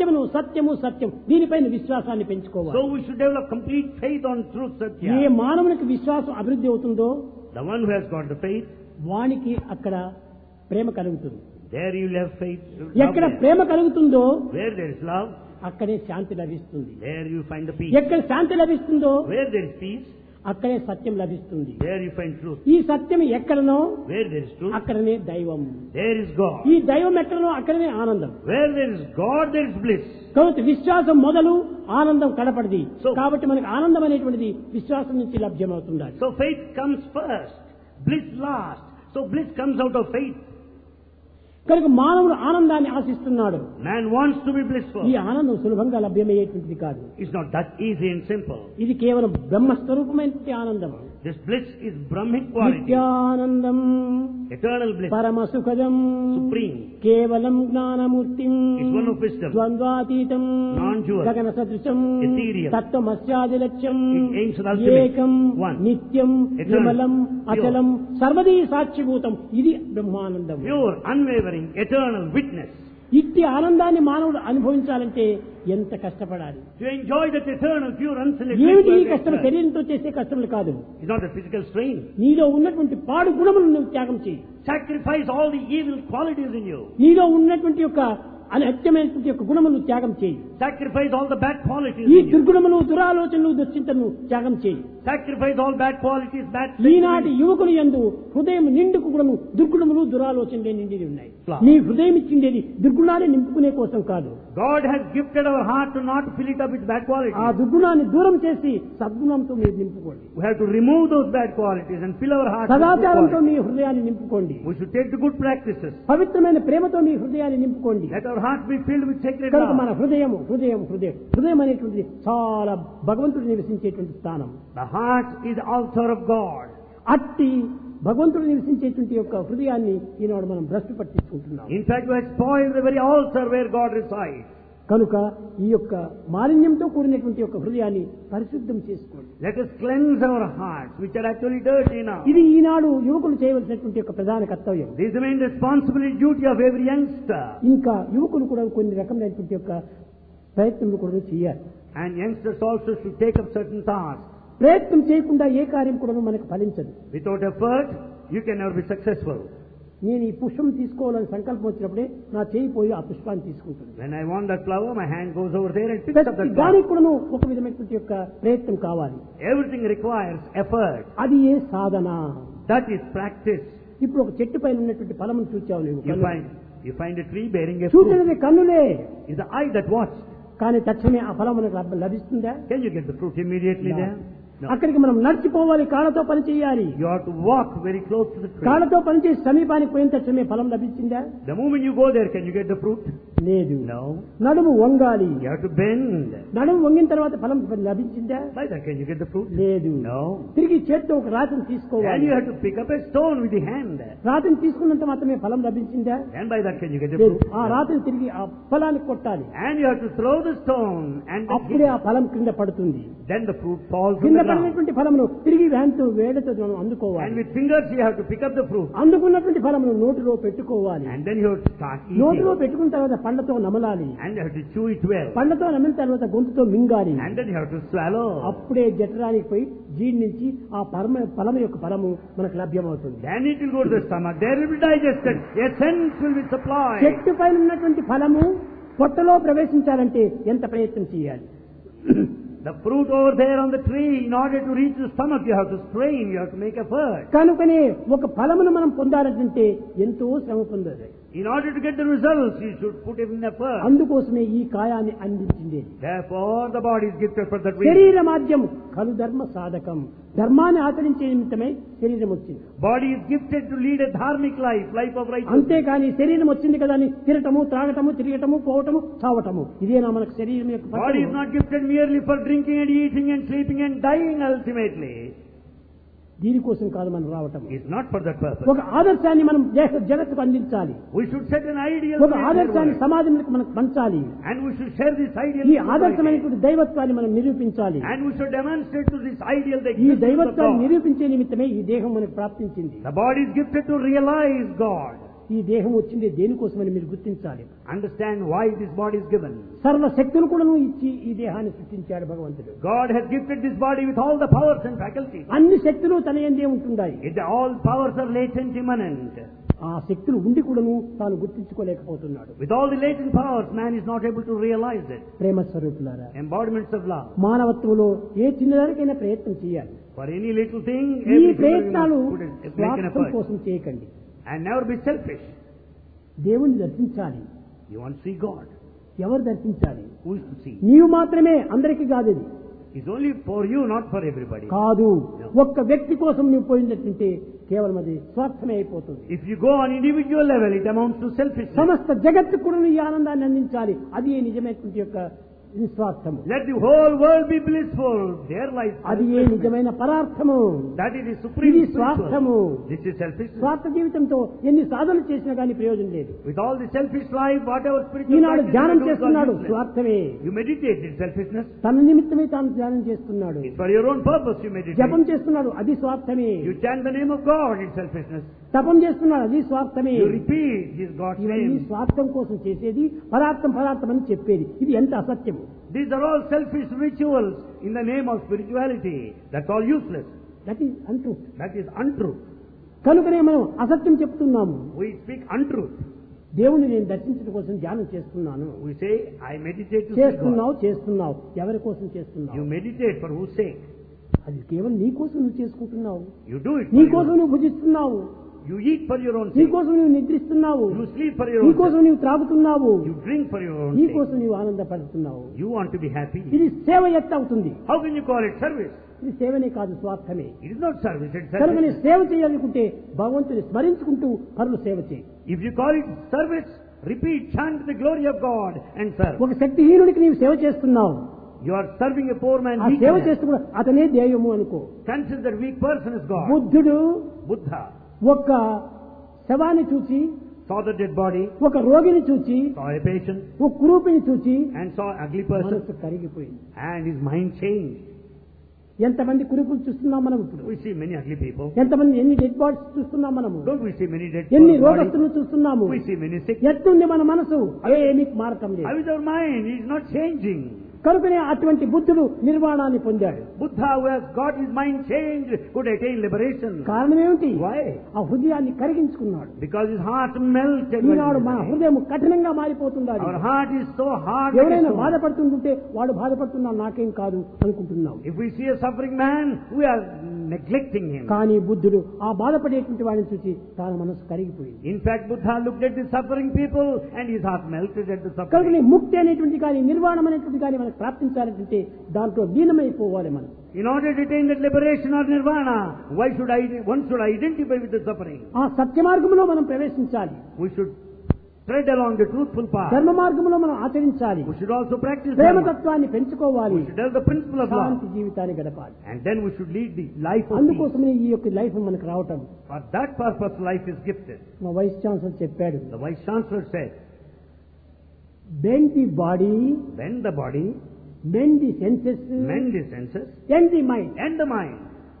సత్యం దీనిపైన విశ్వాసాన్ని పెంచుకోవాలి. So we should develop complete faith on truth, A Satya. మానవునికి విశ్వాసం అభివృద్ధి అవుతుందో The one who has got the faith, వానికి అక్కడ ప్రేమ కలుగుతుంది. there you will have faith. ఎక్కడ Love there. ప్రేమ కలుగుతుందో Where there is love, అక్కడే శాంతి లభిస్తుంది. there you find the peace. ఎక్కడ శాంతి లభిస్తుందో Where there is peace, అక్కడే సత్యం లభిస్తుంది. there you find truth. ఈ సత్యం ఎక్కడనో Where there is truth, అక్కడనే దైవం. there is God. ఈ దైవం ఎక్కడనో అక్కడనే ఆనందం. Where there is God, there is bliss. కాబట్టి విశ్వాసం మొదలు, ఆనందం కడపడిది. So- కాబట్టి మనకు ఆనందం అనేటువంటిది విశ్వాసం నుంచి లభ్యమవుతుంది. So faith comes first, bliss last. So bliss comes out of faith. కనుక మానవుడు ఆనందాన్ని ఆశిస్తున్నాడు. Man wants to be blissful. ఈ ఆనందం సులభంగా లభ్యమయ్యేటువంటిది కాదు. It's not that easy and simple. ఇది కేవలం బ్రహ్మస్వరూపమైనటువంటి ఆనందం. This bliss is Brahmic quality, Nityanandam, eternal bliss, పరమ సుఖదం, supreme. కేవలం జ్ఞానమూర్తిం, It's one of wisdom, ద్వంద్వాతీతం, non-dual, గగన సదృశం, ethereal, తత్వమస్యాది లక్ష్యం, it aims at ultimate, ఏకం, one, నిత్యం, eternal, విమలం, pure, అచలం, సర్వదీ సాక్షిభూతం. ఇది Brahmanandam. pure, unwavering, eternal witness. ఇట్టి ఆనందాన్ని మానవుడు అనుభవించాలంటే ఎంత కష్టపడాలి. To enjoy that eternal, pure, unselect ఏమిటి ఈ bliss, కష్టం? శరీరంతో చేసే కష్టములు కాదు. it's not a physical strain. నీలో ఉన్నటువంటి పాడు గుణములను నువ్వు త్యాగం చేయి. Sacrifice all the evil qualities in you. నీలో ఉన్నటువంటి యొక్క అనిత్యమైనటువంటి యొక్క గుణములు త్యాగం చేయి. Sacrifice all the bad qualities ఈ in you. దుర్గుణములు, దురాలోచనలు, దుశ్చింతను త్యాగం చేయి. Sacrifice all bad qualities, bad ఈనాటి things. యువకులు యందు హృదయం నిండుకు గుణము దుర్గుణములు, దురాలోచనలే నిండి ఉన్నాయి. Wow. నీ హృదయం ఇచ్చిండేది దుర్గుణాన్ని నింపుకునే కోసం కాదు. God has gifted our heart to not fill it up with bad ఆ qualities. దుర్గుణాన్ని దూరం చేసి సద్గుణంతో మీరు నింపుకోండి. We have to remove those bad qualities and fill our heart with good సదాచారంతో qualities. మీ హృదయాన్ని నింపుకోండి. We should take the good practices. పవిత్రమైన ప్రేమతో మీ హృదయాన్ని నింపుకోండి. Let our heart be filled with sacred కనుక మన love. హృదయం అనేటువంటిది చాలా భగవంతుడు నివసించేటువంటి స్థానం. The heart is the altar of God. అట్టి భగవంతుడు నివసించేటువంటి యొక్క హృదయాన్ని ఈనాడు మనం భ్రష్టు పట్టించుకుంటున్నాం. In fact, we have spoiled the very altar where God resides. కనుక ఈ యొక్క మాలిన్యంతో కూడినటువంటి యొక్క హృదయాన్ని పరిశుద్ధం చేసుకోండి. Let us cleanse our hearts, which are actually dirty now. ఇది ఈనాడు యువకులు చేయవలసినటువంటి యొక్క ప్రధాన కర్తవ్యం. This is the main responsibility, duty of every youngster. ఇంకా యువకులు కూడా కొన్ని రకమైనటువంటి యొక్క ప్రయత్నములు కూడా చేయాలి. And youngsters also should take up certain tasks. ప్రయత్నం చేయకుండా ఏ కార్యం కూడా మనకు ఫలించదు. Without effort, you can never be successful. నేను ఈ పుష్పం తీసుకోవాలని సంకల్పం వచ్చినప్పుడే నా చేయి పోయి ఆ పుష్పాన్ని తీసుకుంటుంది. When I want that flower, my hand goes over there and picks up that flower. దానికి కూడా ఒక విధమైనటువంటి యొక్క ప్రయత్నం కావాలి. Everything requires effort. అది ఏ సాధన. That is practice. ఇప్పుడు ఒక చెట్టు పైన ఉన్నటువంటి ఫలమును చూచావు నువ్వు. You find a tree bearing a fruit. చూసినది కన్నులే. Is the eye that watched. కానీ తక్షణమే ఆ ఫలం మనకు లభిస్తుందా? Can you get the fruit immediately there? No. అక్కడికి మనం నడిచిపోవాలి, కాళ్ళతో పని చేయాలి. You have to walk very close to the tree. కాళ్ళతో పని చేసి సమీపానికి పోయిన తక్షణమే ఫలం లభించిందా? The moment you go there, can you get the fruit? లేదు. No. నడుము వంగాలి. You have to bend. నడుము వంగిన తర్వాత ఫలం లభించిందా? By that, can you get the fruit? లేదు. No. తిరిగి చేత్తో ఒక రాతిని తీసుకోవాలి. And you have to pick up a stone with the hand. రాతిని తీసుకున్నంత మాత్రమే ఫలం లభించిందా? And by that, can you get the లేదు. fruit? ఆ రాతిని తిరిగి ఆ ఫలానికి కొట్టాలి. And you have to throw the stone and అప్పుడే ఆ ఫలం కింద పడుతుంది. then the fruit falls from కింద the ground. పడినటువంటి ఫలమును తిరిగి వేళ్ళతో మనం అందుకోవాలి. And with fingers you have to pick up the fruit. అందుకున్నటువంటి ఫలమును నోటిలో పెట్టుకోవాలి. And then you have to start eating. నోటిలో పెట్టుకున్న తర్వాత పండ్లతో నమలాలి. And you have to chew it well. పండ్లతో నమిలిన తర్వాత గొంతుతో మింగాలి. And then you have to swallow. అప్పుడే జఠరానికి పోయి జీర్ణించి ఆ ఫలము యొక్క ఫలము మనకు లభ్యమవుతుంది. Then it will go to the stomach. There will be digested. Essence will be supplied. చెట్టు పైన ఉన్నటువంటి ఫలము పొట్టలో ప్రవేశించాలంటే ఎంత ప్రయత్నం చేయాలి? The fruit over there on the tree, in order to reach the stomach, you have to strain, you have to make effort. కనుకనే ఒక ఫలమును మనం పొందాలంటే ఎంతో శ్రమ పొందాలి. In order to get the results, you should put in effort. అందుకోసమే ఈ కాయాన్ని అందించింది. Therefore, the body is gifted for that reason. శరీర మాధ్యం కలు ధర్మ సాధకం. ధర్మాన్ని ఆచరించే నిమిత్తమై శరీరం వచ్చింది. Body is gifted to lead a dharmic life, life of righteousness. అంతేకాని శరీరం వచ్చింది కదా అని తిరగటము, త్రాగటము, తిరగటము, పోవటము, చావటము ఇదేనా మనకు శరీరం యొక్క ఫలం? Body is not gifted merely for drinking and eating and sleeping and dying ultimately. దీనికోసం కాదు మనం రావటం. It's not for that purpose. ఒక ఆదర్శాన్ని మనం జగత్తుకు అందించాలి. We should set an ideal. ఒక ఆదర్శాన్ని సమాజానికి మనం పంచాలి. And we should share this ideal. ఈ ఆదర్శమైనటువంటి దైవత్వాన్ని మనం నిరూపించాలి. And we should demonstrate to this ideal the ఈ existence of దైవత్వాన్ని God. నిరూపించే నిమిత్తమే ఈ దేహం మనకు ప్రాప్తించింది. The body is gifted to realize God. ఈ దేహం వచ్చింది దేనికోసమని మీరు గుర్తించాలి. Understand why this body is given. సర్వ శక్తులు కూడా ఇచ్చి ఈ దేహాన్ని సృష్టించాడు భగవంతుడు. God has gifted this body with all the powers and faculties. అన్ని శక్తులు తన యందే ఉంటున్నాయి. All powers are latent, immanent. ఆ శక్తులు ఉండి కూడాను తాను గుర్తించుకోలేకపోతున్నాడు. With all the latent powers, man is not able to realize it. ప్రేమ స్వరూపులారా, Embodiments of love. మానవత్వంలో ఏ చిన్నదానికైనా ప్రయత్నం చేయాలి. For any little thing, ఈ every ప్రయత్నాలు make an స్వార్థం effort. కోసం చేయకండి. And never be selfish. దేవుణ్ణి దర్శించాలి. You want to see God. ఎవరు దర్శించాలి? Who is to see? నీవు మాత్రమే, అందరికీ కాదు. ఇది It's only for you, not for everybody. కాదు. ఒక్క వ్యక్తి కోసం నువ్వు పోయినట్టుంటే కేవలం అది స్వార్థమే అయిపోతుంది. If you go on individual level, it amounts to selfishness. సమస్త జగత్తు కూడా ఈ ఆనందాన్ని అందించాలి. అది ఏ నిజమైనటువంటి యొక్క నిస్వార్థము. Let the whole world be blissful. Their life. అది ఏ నిజమైన పరార్థము. That is the supreme ఇది spiritual. స్వార్థము. This is selfishness. స్వార్థ జీవితంతో ఎన్ని సాధనలు చేసినా కానీ ప్రయోజనం లేదు. With all the selfish life, whatever spiritual Eenadu practice ధ్యానం you do is all చేస్తున్నాడు, useless. స్వార్థమే. You meditate, it's selfishness. తన నిమిత్తమే తాను ధ్యానం చేస్తున్నాడు. It's for your own purpose you meditate. జపం చేస్తున్నాడు, అది స్వార్థమే. You chant the name of God, it's selfishness. తపం చేస్తున్నాడు, అది స్వార్థమే. You repeat His God's ఇవన్నీ name. స్వార్థం కోసం చేసేది, పరార్థం అని చెప్పేది. ఇది ఎంత అసత్యము. These are all selfish rituals in the name of spirituality. That's all useless. That is untruth. That is untruth. కనుకనే మనం అసత్యం చెప్తున్నాము. We speak untruth. దేవుని నేను దర్శించడం కోసం ధ్యానం చేస్తున్నాను. We say, I meditate to see God. చేస్తున్నావు. ఎవరి కోసం చేస్తున్నావు? You meditate for whose sake? అది కేవలం నీ కోసం నువ్వు చేసుకుంటున్నావు. You do it నీ for కోసం your, నువ్వు భుజిస్తున్నావు. you eat for your own నీ sake. కోసం నువ్వు నిద్రిస్తున్నావు. You sleep for your నీ own కోసం sake. నువ్వు త్రాగుతున్నావు. You drink for your own నీ sake. కోసం నువ్వు ఆనందపడుతున్నావు. You want to be happy. ఇది సేవ ఎత్త అవుతుంది. How can you call it service? ఇది సేవనే కాదు, స్వార్థమే. It is not service, it's కనుక నీ service. సేవ చేయాలనుకుంటే భగవంతుని స్మరించుకుంటూ పరులు సేవ చేయి. If you call it service, repeat, chant the glory of God and serve. ఒక శక్తిహీనుడికి నీవు సేవ చేస్తున్నావు. You are serving a poor man. ఆ సేవ weakness. చేస్తూ కూడా అతనే దైవము అనుకో. Consider that weak person is God. బుద్ధుడు Buddha ఒక శవాన్ని చూచి, saw the dead body, ఒక రోగిని చూచి, saw a patient, ఒక కురూపిని చూచి and saw an ugly person, మనసు కరిగిపోయింది. and his mind changed. ఎంతమంది కురూపులు చూస్తున్నాం మనం ఇప్పుడు? We see many ugly people. ఎంతమంది ఎన్ని డెడ్ బాడీస్ చూస్తున్నాం మనము? Don't we see many dead ఎన్ని bodies? రోగస్తులను చూస్తున్నాము? We see many sick. ఎట్టుంది మన మనసు? ఏమీ మారటం లేదు. How is our mind? It is not changing. కనుకనే అటువంటి బుద్ధుడు నిర్వాణాన్ని పొందాడు. Buddha, who has got his mind changed, could attain liberation. కారణం ఏమిటి? Why? ఆ హృదయాన్ని కరిగించుకున్నాడు. Because his heart melted. ఈనాడు మన హృదయం కఠినంగా మారిపోతున్నది. Our heart is so hard. ఎవరైనా బాధపడుతుంటే వాడు బాధపడుతున్నా నాకేం కాదు అనుకుంటున్నాం. If we see a suffering man, we are neglecting him. కానీ బుద్ధుడు ఆ బాధపడేటువంటి వాడిని చూసి తన మనసు కరిగిపోయింది. In fact, Buddha looked at the suffering people and his heart melted at the కనుక suffering. ముక్తి అనేటువంటి కానీ నిర్వాణం అనేటువంటి కానీ మనకు ప్రాప్తించాలంటే దాంట్లో లీనమైపోవాలి మనం. In order to attain that liberation or nirvana, one should identify with the suffering. ఆ సత్య మార్గంలో మనం ప్రవేశించాలి. We should tread along the truthful path. ధర్మ మార్గంలో మనం ఆచరించాలి. We should also practice dharma. ప్రేమతత్వాన్ని పెంచుకోవాలి. We should have the principle of love. శాంతి జీవితాన్ని గడపాలి. And then we should lead the life of peace. అందుకోసమే ఈ యొక్క లైఫ్ మనకు రావటం. For that purpose, life is gifted. మా వైస్ ఛాన్సలర్ చెప్పాడు, The Vice Chancellor said, bend the body, bend the body, mend the senses, mend the senses, and the mind. and the mind.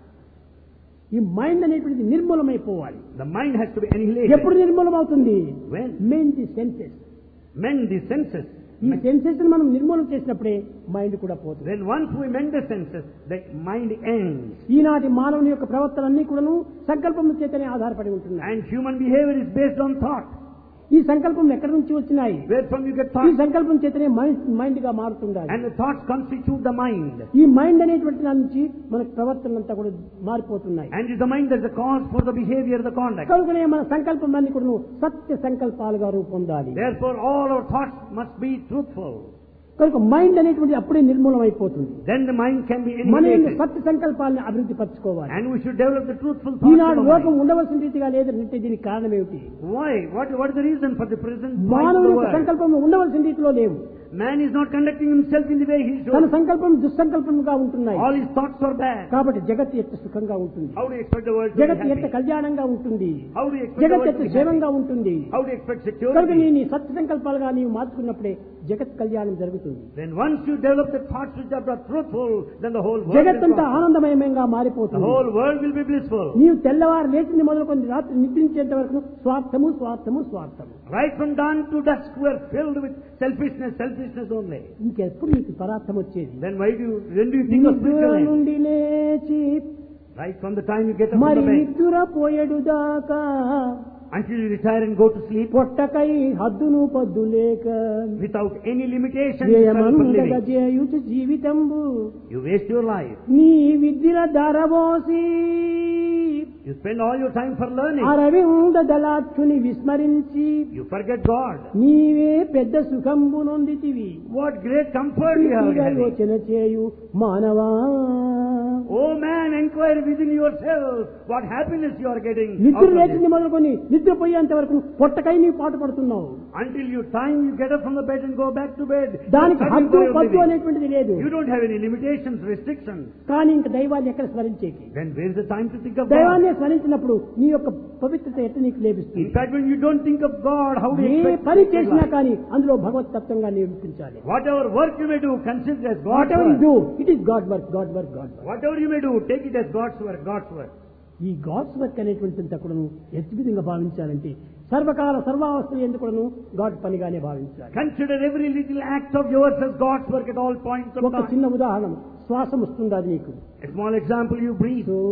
ఈ మైండ్ అనేటువంటిది నిర్మూలమైపోవాలి. The mind has to be annihilated. ఎప్పుడు నిర్మూలమవుతుంది? When? Mend the senses. Mend the senses. ఈ సెన్సెస్ మనం నిర్మూలన చేసినప్పుడే మైండ్ కూడా పోతుంది. Then once we mend the senses, the mind ends. ఈనాటి మానవుని యొక్క ప్రవర్తన అన్ని కూడాను సంకల్పం చేతనే ఆధారపడి ఉంటుంది. And human behavior is based on thought. ఈ సంకల్పం ఎక్కడి నుంచి వచ్చినాయి? Where from you get ఈ thoughts? సంకల్పం చేతనే మైండ్ గా మారుతుండాలి. And the thoughts constitute the mind. ఈ మైండ్ అనేటువంటి దాని నుంచి మన ప్రవర్తన అంతా కూడా మారిపోతున్నాయి. And it's the mind that's the cause for the behavior, the conduct. కనుకనే మన సంకల్పం అన్ని కూడా సత్య సంకల్పాలుగా రూపొందాలి. Therefore, all our thoughts must be truthful. కనుక మైండ్ అనేటువంటి అప్పుడే నిర్మూలమైపోతుంది. Then the mind can be మన eliminated. సత్య సంకల్పాలను అభివృద్ధి పరచుకోవాలి. And we should develop the truthful thoughts. Eenadu of the లోకం mind. ఉండవలసిన రీతిగా లేదంటే దీనికి కారణం ఏమిటి? Why? What is the reason for the present mind of మానవుని the యొక్క world? సంకల్పం ఉండవలసిన రీతిలో లేవు. Man is not conducting himself in the way he తన should. సంకల్పం దుస్సంకల్పంగా ఉంటున్నాయి. All his thoughts are bad. కాబట్టి జగత్తు ఎంత సుఖంగా ఉంటుంది, How do you expect the world to be జగత్తు ఎంత happy? కళ్యాణంగా ఉంటుంది, How do you expect the జగత్తు world ఎంత to be క్షేమంగా happy? ఉంటుంది. How do you expect కనుక security? నీ సత్య సంకల్పాలుగా నీవు మార్చుకున్నప్పుడే జగత్ కళ్యాణం జరుగుతుంది. Then once you develop the thoughts which are truthful, then the whole world జగత్ will అంతా prosper. ఆనందమయంగా The మారిపోతుంది. whole world will be blissful. నీవు తెల్లవారు లేచింది మొదలుకొని రాత్రి నిద్రించేంత వరకు స్వార్థము స్వార్థము స్వార్థము. Right from dawn to dusk, we are filled with selfishness only. ఇంకెప్పుడు నీకు పరార్థం వచ్చేది? Then when do you think of spiritual నిద్ర end? నుండి లేచి Right from the time you get up from మరి the bed నిద్ర పోయేడు దాకా until you retire and go to sleep పొట్టకై హద్దును పద్దు లేక without any limitation, జయమందగ జేయుచు జీవితంబు you waste your life. నీ విద్యల ధరబోసి You spend all your time for learning. Aravinda దళాక్షుని విస్మరించి You forget God. నీవే పెద్ద సుఖంబు నొందితివి. What great comfort you have having. యోచన చేయు మానవా, Oh man, inquire within yourself what happiness you are getting నిద్ర out of లేచింది this. మొదలుకొని నిద్రపోయేంత వరకు పొట్టకై నీవు పాటు పడుతున్నావు. Until you get up from the bed and go back to bed. దానికి You're హద్దు struggling for పద్దు your living. అనేటువంటిది లేదు. You don't have any limitations, restrictions. కానీ ఇంక దైవాన్ని ఎక్కడ స్మరించేకి? Then where is the time to think of God? దైవాన్ని స్మరించినప్పుడు నీ యొక్క పవిత్రత ఎట్లా నీకు In లభిస్తుంది? fact, when you don't think of God, how do you A expect పని spiritual చేసినా life? కానీ అందులో భగవత్ తత్వంగా నిరూపించాలి. Whatever work you may do, consider as what God's ever you work. Do it is God work, God work, God work. Whatever you may do, take it as God's work, God's work. ఈ గాడ్స్ వర్క్ అనేటువంటింత కూడాను ఎట్టి విధంగా భావించాలంటే సర్వకాల సర్వావస్థలు ఎందుకు కూడాను గాడ్ పనిగానే భావించాలి. Consider every little act of yours as God's work at all points of ఒక time. చిన్న ఉదాహరణ, శ్వాసం వస్తుంది అది నీకు. A small example, you breathe. సో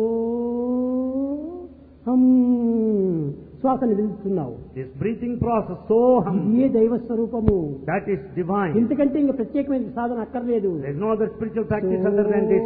శ్వాసని విడుస్తున్నావు. This breathing process, soham, ఇదే దైవ స్వరూపము. that is divine. ఇంతకంటే ఇంకా ప్రత్యేకమైన సాధన అక్కర్లేదు. There is no other spiritual practice other than this.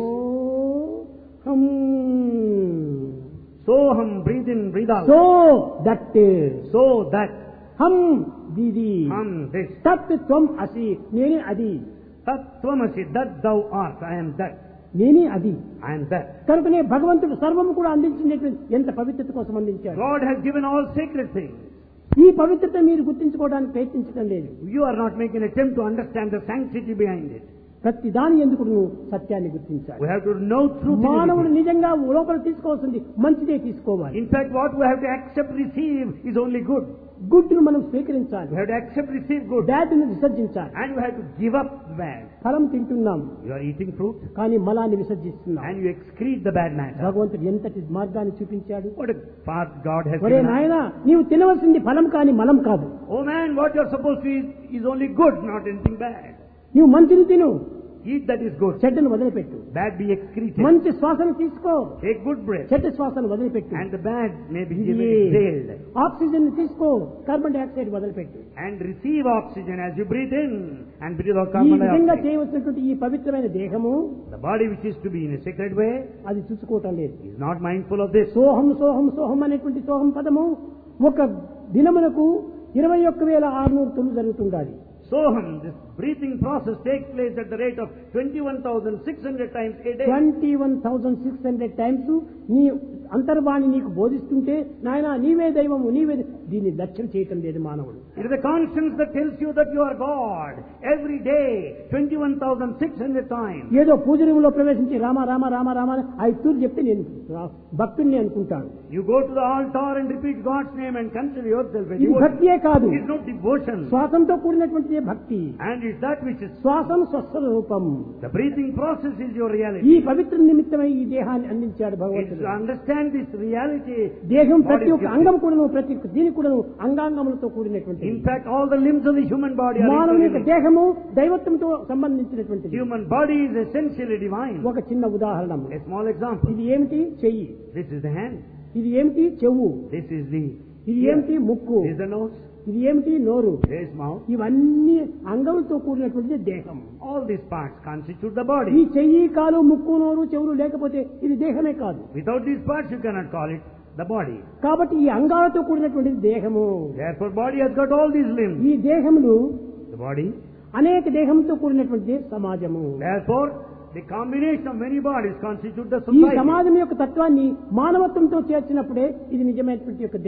Soham, breathe in, breathe out. So that So that, హం దీది this. తత్ త్వం అసి నేనే అది, Tat tvamasi, that thou art, I am that. నేనే అది. I am that. కనుకనే భగవంతుడు సర్వము కూడా అందించినటువంటి ఎంత పవిత్రత కోసం అందించాడు. God has given all sacred things. ఈ పవిత్రత మీరు గుర్తించుకోవడానికి ప్రయత్నించడం లేదు. You are not making an attempt to understand the sanctity behind it. ప్రతి దాని ఎందుకు నువ్వు సత్యాన్ని గుర్తించాలి. We have to know truth. మానవుడు నిజంగా లోపల తీసుకోవాల్సింది మంచిదే తీసుకోవాలి. In fact, what we have to accept, receive is only good. Good ను మనం స్వీకరించాలి, We have to accept, receive good. Bad ను విసర్జించాలి. And we have to give up bad. ఫలం తింటున్నాం You are eating fruit కానీ మలాన్ని విసర్జిస్తున్నాం. and you excrete the bad matter. భగవంతుడు ఎంతటి మార్గాన్ని చూపించాడు. What a path God has ఒరే given us. నాయనా, నీవు తినవలసింది ఫలం కాని మలం కాదు. Oh man, what you are supposed to eat is only good, not anything bad. నువ్వు మంచిని తిను, Eat that is good. చెడ్డను వదిలిపెట్టు. Bad be excreted. మంచి శ్వాసను తీసుకో, Take good breath. చెడ్డ శ్వాసను వదిలిపెట్టు. And the bad may be given exhaled. Oxygen తీసుకో, కార్బన్ డైఆక్సైడ్ వదిలిపెట్టు. And receive oxygen as you breathe in and breathe out ఈ carbon విధంగా dioxide. చేయవలసినటువంటి ఈ పవిత్రమైన దేహము The body which is to be in a sacred way అది చూసుకోవటం లేదు. is not mindful of this. సోహం సోహం సోహం అనేటువంటి సోహం పదము ఒక దినమునకు 21,600 తొమ్మిది జరుగుతుండాలి. Soham, this breathing process takes place at the rate of 21,600 times a day. 21,600 times నీ అంతర్వాణి నీకు బోధిస్తుంటే నాయనా నీవే దైవము నీవే దీన్ని లక్ష్యం చేయటం లేదు మానవుడు. It is the conscience that tells you that you are God every day, 21,600 times. ఏదో పూజ రూములో ప్రవేశించి రామ రామ రామ రామ అని 5 తూర్లు చెప్తే నేను భక్తుడిని అనుకుంటాను. You go to the altar and repeat God's name and consider yourself a ఇది devotion. భక్తియే కాదు, It is not devotion. శ్వాసంతో కూడినటువంటిదే భక్తి. And it's that which is శ్వాసం స్వస్వరూపం. the breathing process is your ఈ reality. పవిత్ర నిమిత్తమై ఈ దేహాన్ని అందించాడు It's భగవంతుడు. to understand this reality. దేహం God ప్రతి is ఒక్క gifted. అంగం కూడాను ప్రతి ఒక్క దీని కూడాను అంగాంగములతో కూడినటువంటి In fact, all the limbs of the human body are మానవుని యొక్క interlinked. దేహము దైవత్వంతో సంబంధించినటువంటిది. Human body is essentially divine. ఒక చిన్న ఉదాహరణ, A small example. ఇది ఏమిటి? చెయ్యి. This is the hand. ఇది ఏమిటి? చెవు. This is the ఇది ear. ఏమిటి? ముక్కు. This is the nose. ఇది ఏమిటి? నోరు. This is mouth. ఇవన్నీ అంగములతో కూడినటువంటిది దేహం. All these parts constitute the ఈ body. చెయ్యి, కాలు, ముక్కు, నోరు, చెవులు లేకపోతే ఇది దేహమే కాదు. Without these parts, you cannot call it the body. కాబట్టి ఈ అంగాలతో కూడినటువంటిది దేహము. Therefore, body has got all these limbs. ఈ దేహములు The body. అనేక దేహంతో కూడినటువంటిది సమాజము. Therefore, the combination of many bodies constitute the ఈ society. సమాజం యొక్క తత్వాన్ని మానవత్వంతో చేర్చినప్పుడే ఇది నిజమైనటువంటి యొక్క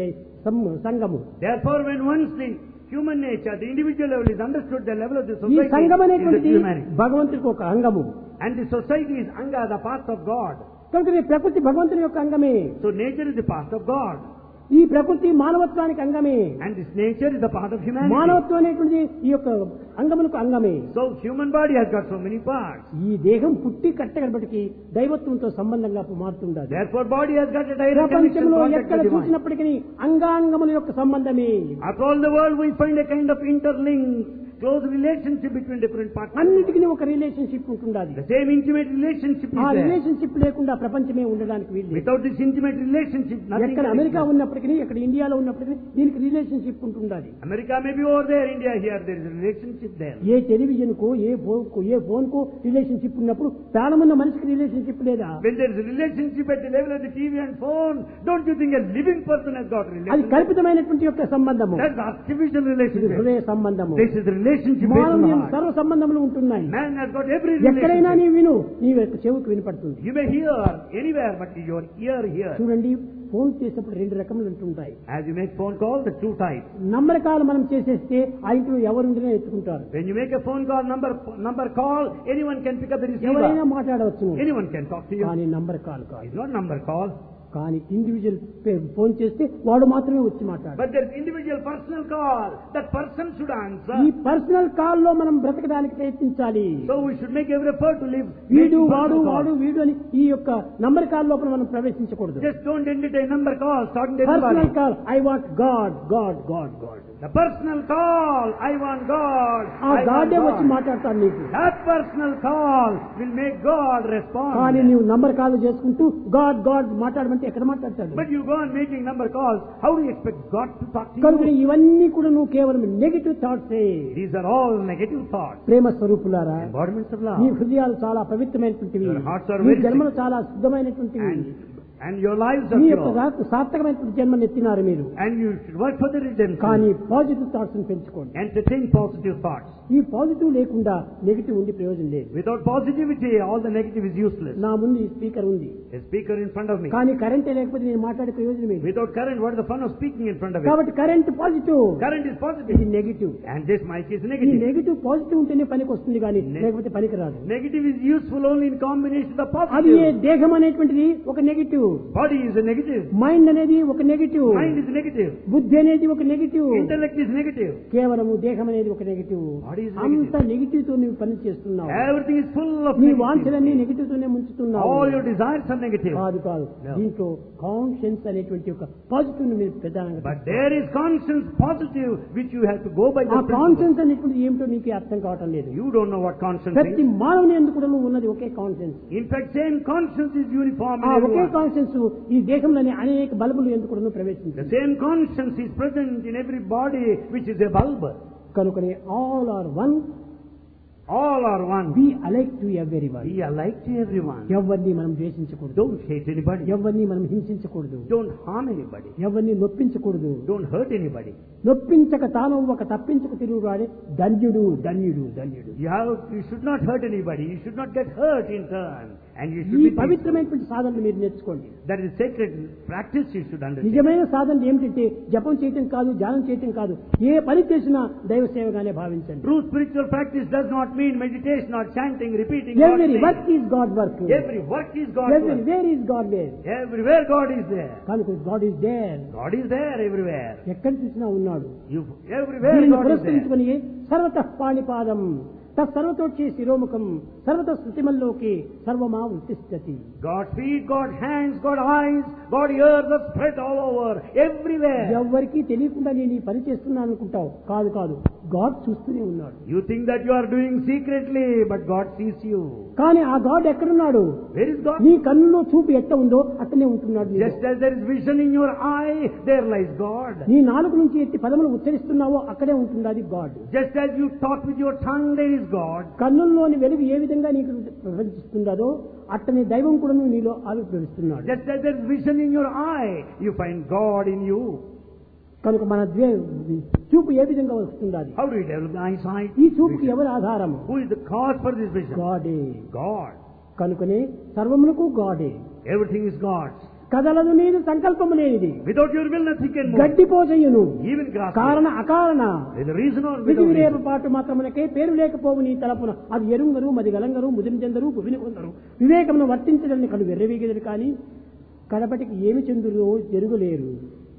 సంఘము. Therefore, when once the human nature, the individual level is understood, the level of the ఈ society సంఘం is the అనేటువంటిది humanity. భగవంతుడికి ఒక అంగము. And the society is anga, the part of God. కనుక ఈ ప్రకృతి భగవంతుని యొక్క అంగమే. So nature is the part of God. ఈ ప్రకృతి మానవత్వానికి అంగమే. And this nature is the part of humanity. మానవత్వం అనేటువంటిది ఈ యొక్క అంగములకు అంగమే. So human body has got so many parts. ఈ దేహం పుట్టి కట్టగలబడికి దైవత్వంతో సంబంధంగా మారుతుండాలి. Therefore body has got a direct connection ప్రపంచంలో contact ఎక్కడ with divine. చూసినప్పటికీ అంగాంగముల యొక్క సంబంధమే. Across the world we find a kind of interlinked, close relationship between different parts. అన్నిటికీ ఒక రిలేషన్షిప్ ఉంటుండాలి. The same intimate relationship ఆ is there. రిలేషన్షిప్ లేకుండా ప్రపంచమే ఉండడానికి వీలు లేదు. Without this intimate relationship, nothing ఎక్కడ can అమెరికా exist. ఉన్నప్పటికీ ఎక్కడ ఇండియాలో ఉన్నప్పటికీ దీనికి రిలేషన్షిప్ ఉంటుండాలి. America may be over there, India here, there is a relationship there. ఏ టెలివిజన్ కు ఏ ఫోన్ కు రిలేషన్షిప్ ఉన్నప్పుడు ప్రాణమున్న మనిషికి రిలేషన్షిప్ లేదా? When there is a relationship at the level of the TV and phone, don't you think a living person has got అది relationship? కల్పితమైనటువంటి యొక్క సంబంధము. That's artificial ఇది relationship. హృదయ సంబంధము. This is the relationship based on మానవుని the heart. సర్వ సంబంధములు ఉంటున్నాయి. Man has got every ఎక్కడైనా relationship. నీ విను, నీ యొక్క చెవుకు వినపడుతుంది. You may hear anywhere, but your ear hears. చూడండి, ఫోన్ చేసినప్పుడు 2 రకములు ఉంటుంటాయి. As you make phone call, the two types. Number call మనం చేసేస్తే ఆ ఇంట్లో ఎవరుండినా ఎత్తుకుంటారు. When you make a phone call, number call, anyone can pick up the receiver. ఎవరైనా మాట్లాడవచ్చు. Anyone can talk to you. కానీ నంబర్ కాల్ కాదు. It's not number call. కానీ ఇండివిజువల్ ఫోన్ చేస్తే వాడు మాత్రమే వచ్చి మాట్లాడాలి. But there's individual personal call. That person should answer. ఈ పర్సనల్ కాల్ లో మనం బ్రతకడానికి ప్రయత్నించాలి. So we should make every effort to live. వీడు making వాడు personal వాడు call. వీడు అని ఈ యొక్క నంబర్ కాల్ లోపల మనం ప్రవేశించకూడదు. Just don't entertain number call. Start with personal everybody. Call, I want God God God God. The personal call. I want God. ఆ I want గాడే వచ్చి God. మాట్లాడతాడు నీకు. That personal call will make God respond. కానీ నీవు నంబర్ కాల్ చేసుకుంటూ గాడ్ గాడ్ మాట్లాడమంటే ఎక్కడ మాట్లాడతాడు? But you go on making number calls. How do you expect God to talk to కనుక you? ఇవన్నీ కూడా నువ్వు కేవలం negative thoughts. These are all negative thoughts. ప్రేమ స్వరూపులారా, Embodiments of love. మీ హృదయాలు చాలా పవిత్రమైనటువంటివి. Your hearts are me very జన్మలు చాలా శుద్ధమైనటువంటివి. And your lives are మీ యొక్క pure. సార్థకమైనటువంటి జన్మను ఎత్తినారు మీరు. And you should work for the redemption. కానీ పాజిటివ్ థాట్స్ పెంచుకోండి. Entertain positive thoughts. ఈ పాజిటివ్ లేకుండా నెగటివ్ ఉండి ప్రయోజనం లేదు. Without positivity, all the negative is useless. నా ముందు ఈ స్పీకర్ ఉంది, A speaker in front of me. కానీ కరెంటే లేకపోతే నేను మాట్లాడే ప్రయోజనం ఏంటి? Without current, what is the fun of speaking in front of it? కాబట్టి కరెంట్ పాజిటివ్, Current is ఇది positive. Negative. And this mic is ఈ negative. నెగిటివ్ పాజిటివ్ ఉంటేనే పనికి వస్తుంది, కానీ లేకపోతే పనికి రాదు. Negative is useful only in combination with the అది positive. దేహం అనేటువంటిది ఒక negative. Body is a negative. Mind అనేది ఒక నెగటివ్, Mind is negative. బుద్ధి అనేది ఒక నెగటివ్, Intellect is negative. కేవలము దేహం అనేది ఒక నెగటివ్. Body is అంత negative. నెగటివ్ తో నువ్వు పని చేస్తున్నావు. Everything is full of నీ negativity. వాంఛలన్నీ నెగటివ్ తోనే ముంచుతున్నావు. All your desires are negative. కాదు కాదు, No. దీంట్లో కాన్షియన్స్ అనేటువంటి ఒక పాజిటివ్ మీరు ప్రధానంగా But there is conscience positive which you have to go by ఆ the principle. కాన్షియన్స్ అనేటువంటి ఏమిటో నీకే అర్థం కావటం లేదు. You don't know what conscience ప్రతి is. మానవుని ఎందుకు కూడా ఉన్నది ఒకే conscience. In fact, same conscience is uniform ఆ in ఒకే everyone. కాన్షియన్స్ ఈ దేహంలోని అనేక బల్బులు ఎందుకు కూడా The ప్రవేశించింది. same conscience is present in every body which is a bulb. కనుకనే all are one, All are one. Be alike to everyone. Be alike to everyone. ఎవరిని మనం ద్వేషించకూడదు, Don't hate anybody. ఎవరిని మనం హింసించకూడదు, Don't harm anybody. ఎవరిని నొప్పించకూడదు. Don't hurt anybody. నొప్పించక తాను ఒక తప్పించక తిరుగుగానే ధన్యుడు ధన్యుడు ధన్యుడు. You should not hurt anybody. You should not get hurt in turn. And you should ఈ be peaceful. పవిత్రమైనటువంటి సాధనలు మీరు నేర్చుకోండి. That is sacred practice you should understand. నిజమైన సాధన ఏమిటంటే జపం చేయటం కాదు, ధ్యానం చేయటం కాదు, ఏ పని చేసినా దైవ సేవగానే భావించండి. True spiritual practice does not mean meditation or chanting, repeating. Every God's work name. is God work. Every work is God's work. Everywhere is God there. Everywhere God is there. కనుక God is there. God is there everywhere. ఎక్కడ చూసినా ఉన్నాడు. Everywhere దీన్ని God is there. పురస్కరించుకొని సర్వతః పాణిపాదం తత్సర్వతోచ్చి శిరోముఖం సర్వత స్థుతిమల్లోకి సర్వమా ఉత్తిష్టతి. God's feet, God's hands, God's eyes, God's ears are spread all over, everywhere. ఎవ్వరికీ తెలియకుండా నేను ఈ పని చేస్తున్నాను అనుకుంటావు. కాదు కాదు, గాడ్ చూస్తూనే ఉన్నాడు. You think that you are doing secretly, but God sees you. కానీ ఆ గాడ్ ఎక్కడున్నాడు? Where is God? నీ కన్నులో చూపు ఎట్ట ఉందో అట్టనే ఉంటున్నాడు నీలో. Just as there is vision in your eye, there lies God. నీ నాలుగు నుంచి ఎట్టి పదములు ఉచ్చరిస్తున్నావో అక్కడే ఉంటున్నది God. Just as you talk with your tongue, there is God. కన్నుల్లోని వెలుగు ఏ విధంగా నీకు ప్రపంచిస్తున్నదో అట్టనే దైవం కూడా నీలో ఆవిర్భవిస్తున్నాడు. Just as there is vision in your eye, you find God in you. కనుక మన చూపు ఏ విధంగా వస్తున్నది? How do you develop the eyesight? ఈ చూపుకి ఎవరు ఆధారము? Who is the cause for this vision? గాడే. God. కనుకనే సర్వమునకు గాడే. Everything is God's. కదలదు నీదు సంకల్పము లేనిది. Without your will, nothing can move. గడ్డిపోజయ్యును Even grass. కారణ అకారణ With a reason or విధి without విరేప reason. పాటు మాత్రమునకే పేరు లేకపోవు నీ తలపున అది ఎరుంగరు మది గలంగరు ముదిరిజందరు భువిని కొందరు వివేకమును వర్తించదని కను వెర్రవీగెదరు కానీ కడపటికి ఏమి చెందులో జరుగులేరు.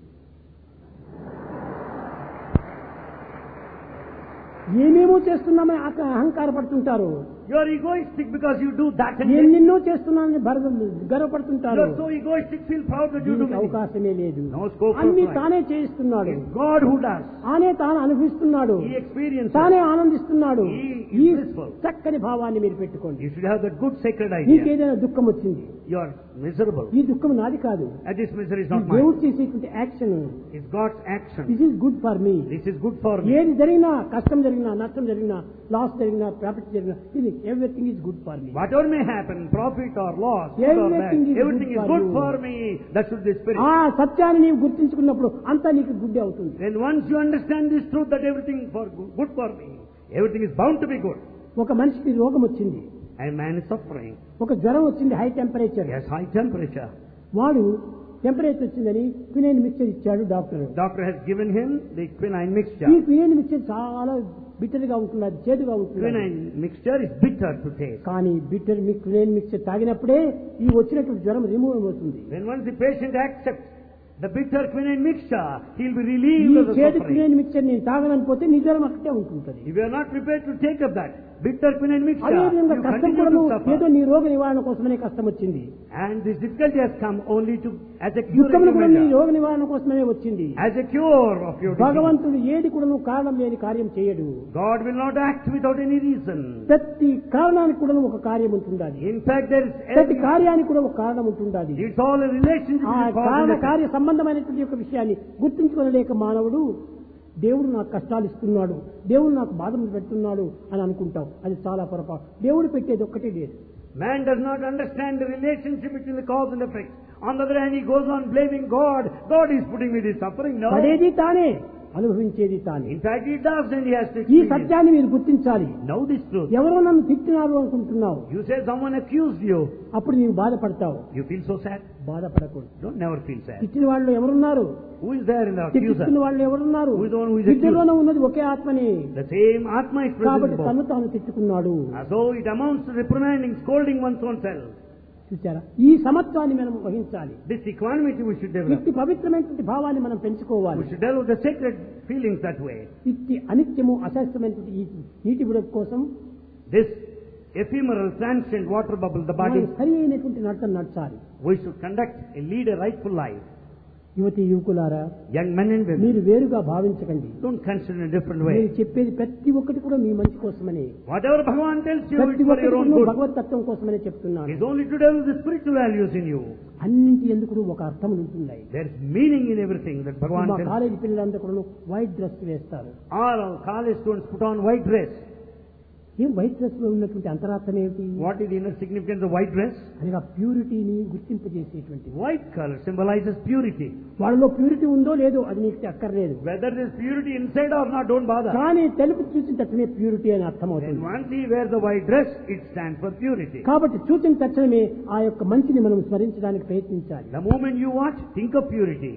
ఏమేమో చేస్తున్నామని అహంకారపడుతుంటారు. You are egoistic because you do that and that. ఎన్నెన్నో చేస్తున్నానని గర్వపడుతుంటారు. You are so egoistic, feel proud that you do దీనికి many. అవకాశమే లేదు. No scope for అన్ని pride. తానే చేయిస్తున్నాడు. It's God who does. తానే తాను అనుభవిస్తున్నాడు. He experiences. తానే ఆనందిస్తున్నాడు. He is ఈ blissful. చక్కని భావాన్ని మీరు పెట్టుకోండి. You should have that good sacred idea. నీకేదైనా దుఃఖం వచ్చింది, You are miserable. ఈ దుఃఖం నాది కాదు, And this misery is ఈ not mine. దేవుడు చేసేటువంటి action. It's God's action. This is good for me. This is good for me. ఏది జరిగినా, కష్టం జరిగినా, నష్టం జరిగినా, లాస్ జరిగినా, ప్రాఫిట్ జరిగినా, ఇది everything is good for me. Whatever may happen, profit or loss, good or bad, Everything is everything good is for good you. for me. That should be the spirit. ఆ సత్యాన్ని నీవు గుర్తించుకున్నప్పుడు అంతా నీకు గుడ్ అవుతుంది. Then once you understand this truth that everything for good for me, everything is bound to be good. ఒక మనిషికి రోగం వచ్చింది, A man is suffering. ఒక జ్వరం వచ్చింది, high temperature. He has high temperature. వాడు టెంపరేచర్ వచ్చిందని క్వినైన్ మిక్చర్ ఇచ్చాడు doctor. Doctor has given him the quinine ఈ mixture. క్వినైన్ మిక్చర్ చాలా బిటర్ గా ఉంటుంది, చేదుగా ఉంటుంది. Quinine mixture is bitter to taste. కానీ క్వినైన్ మిక్చర్ తాగినప్పుడే ఈ వచ్చినటువంటి జ్వరం రిమూవ్ అవుతుంది. When once the patient accepts the bitter quinine mixture, he will be ఈ relieved of the చేదు suffering. క్వినైన్ మిక్చర్ నేను తాగనని పోతే నీ జ్వరం అక్కడే ఉంటుంది. If you are not prepared to take up that bitter quinine mixture, అదేవిధంగా you కష్టం continue కూడా to suffer. ఏదో నీ రోగ నివారణ కోసమనే కష్టం వచ్చింది. And this difficulty has come only to as a cure దుఃఖం కూడా నీ measure. రోగ నివారణ కోసమే వచ్చింది. As a cure of your disease. భగవంతుడు ఏది కూడా కారణం లేని కార్యం చేయడు. God will not act without any reason. ప్రతి కారణానికి కూడా ఒక కార్యం ఉంటుండాలి. In fact, there is ప్రతి కార్యానికి కూడా ఒక కారణం ఉంటుండాలి. it's all a relationship ఆ with cause కారణ and effect. కార్య సంబంధమైనటువంటి యొక్క విషయాన్ని గుర్తించుకోలేక మానవుడు దేవుడు నాకు కష్టాలు ఇస్తున్నాడు, దేవుడు నాకు బాధలు పెడుతున్నాడు అని అనుకుంటాం. అది చాలా పొరపాటు. దేవుడు పెట్టేది ఒక్కటే లేదు. Man does not understand the relationship between the cause and effect. On the other hand, he goes on blaming God. God is putting me this suffering. No. పడేది తానే, అనుభవించేది తానే. In fact, he does and he has to ఈ experience. సత్యాన్ని మీరు గుర్తించాలి. Know this truth. ఎవరో నన్ను తిట్టినారు అనుకుంటున్నావు, You say someone accused you. అప్పుడు నీవు బాధపడతావు. You feel so sad. బాధపడకూడదు. Don't never feel sad. తిట్టిన వాళ్ళు ఎవరున్నారు? Who is there in the accuser? తిట్టిన వాళ్ళు ఎవరున్నారు? Who is the one who is accused? ఇద్దరిలోనే ఉన్నది ఒకే ఆత్మని. The same Atma is present కాబట్టి in both. తను తాను తిట్టుకున్నాడు. So it amounts to reprimanding, scolding one's own self. చూచారా, ఈ సమత్వాన్ని మనం వహించాలి. This equanimity we should develop. ఇట్టి పవిత్రమైనటువంటి భావాన్ని మనం పెంచుకోవాలి. We should develop the sacred feelings that way. ఇట్టి అనిత్యము అశాస్త్రమైనటువంటి ఈ నీటి విడుదల కోసం This ephemeral, transient water bubble, the body, మనం సరి అయినటువంటి నడతను నడచాలి. we should conduct a lead a rightful life. యువతి యువకులారా, Young men and women, మీరు వేరుగా భావించకండి. don't consider in a different నేను way. చెప్పేది ప్రతి ఒక్కటి కూడా మీ మంచి కోసమని, Whatever Bhagavan tells you, ప్రతి it's for ఒక్కటి your own కూడా good. భగవత్ తత్వం కోసమని చెప్తున్నాను. It's only to develop the spiritual values in you. అన్నింటి ఎందుకు ఒక అర్థం ఉంటుంది. There's meaning in everything that Bhagavan మా tells you. కాలేజీ పిల్లలందరూ కూడా వైట్ డ్రెస్ వేస్తారు. All our college students put on white dress. ఏం వైట్ డ్రెస్ లో ఉన్నటువంటి అంతరార్థం ఏమిటి? What is the inner significance of white dress? అనగా ప్యూరిటీని గుర్తింపజేసేటువంటి. White color symbolizes purity. వాళ్ళలో ప్యూరిటీ ఉందో లేదో అది నీకు అక్కర్లేదు. Whether there's purity inside or not, don't bother. కానీ తెలుపు చూసిన తక్షణమే ప్యూరిటీ అని అర్థం Then అవుతుంది. once he wears the white dress, it stands for purity. కాబట్టి చూసిన తక్షణమే ఆ యొక్క మంచిని మనం స్మరించడానికి ప్రయత్నించాలి. The moment you watch, think of purity.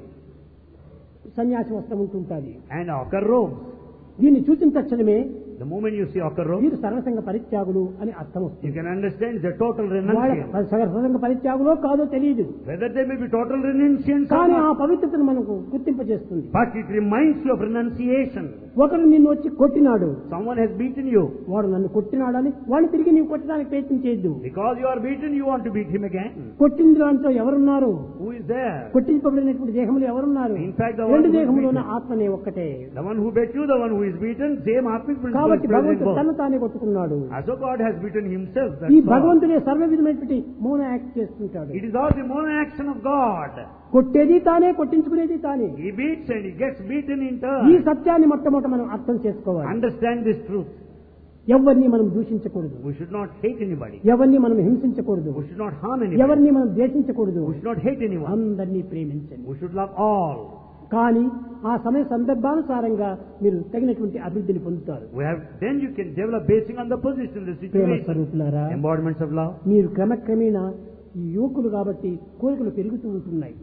సన్యాసి వస్త్రం ఉంటుంటుంది. And ochre robes. దీన్ని చూసిన తక్షణమే The moment you see ochre robes, వీరు సర్వసంగ పరిత్యాగులు అని అర్థం you వస్తుంది. can understand the total వాళ్ళ renunciation. సర్వసంగ పరిత్యాగులో కాదో తెలియదు, Whether they may be total renunciants or కానీ ఆ not, పవిత్రతను మనకు గుర్తింపజేస్తుంది. but it reminds you of renunciation. ఒకరు నిన్ను వచ్చి కొట్టినాడు, Someone has beaten you. వాడు నన్ను కొట్టినాడని వాడిని తిరిగి నీవు కొట్టడానికి ప్రయత్నం చేయొద్దు. Because you are beaten, you want to beat him again. కొట్టిన దాంట్లో ఎవరున్నారు? Who is there? కొట్టింపబడినటువంటి దేహంలో ఎవరున్నారు? In fact, the one రెండు who is దేహంలోన beaten. ఆత్మనే ఒక్కటే. The one who beat you, the one who is beaten, same Atmic principle కాబట్టి is present in భగవంతుడు both. తను తానే కొట్టుకున్నాడు. As though God has beaten himself, ఈ that's all. భగవంతుడే సర్వ విధమైనటువంటి మౌన యాక్ట్ చేస్తుంటాడు. It is all the mono action of God. కొట్టేది తానే, కొట్టించుకునేది తానే. He beats and he gets beaten in ఈ turn. సత్యాన్ని మొట్టమొదట మనం అర్థం చేసుకోవాలి. Understand this truth. ఎవరిని మనం దూషించకూడదు, We should not hate anybody. ఎవరిని మనం హింసించకూడదు, We should not harm anybody. ఎవరిని మనం ద్వేషించకూడదు. We should not hate anyone. అందరినీ ప్రేమించండి. We should love all. కానీ ఆ సమయ సందర్భానుసారంగా మీరు తగినటువంటి అభివృద్ధిని పొందుతారు. Then you can develop basing on the position, the Prema situation. స్వరూపులారా, Embodiments of love. మీరు క్రమక్రమేణా ఈ యువకులు కాబట్టి కోరికలు పెరుగుతూ ఉంటున్నాయి.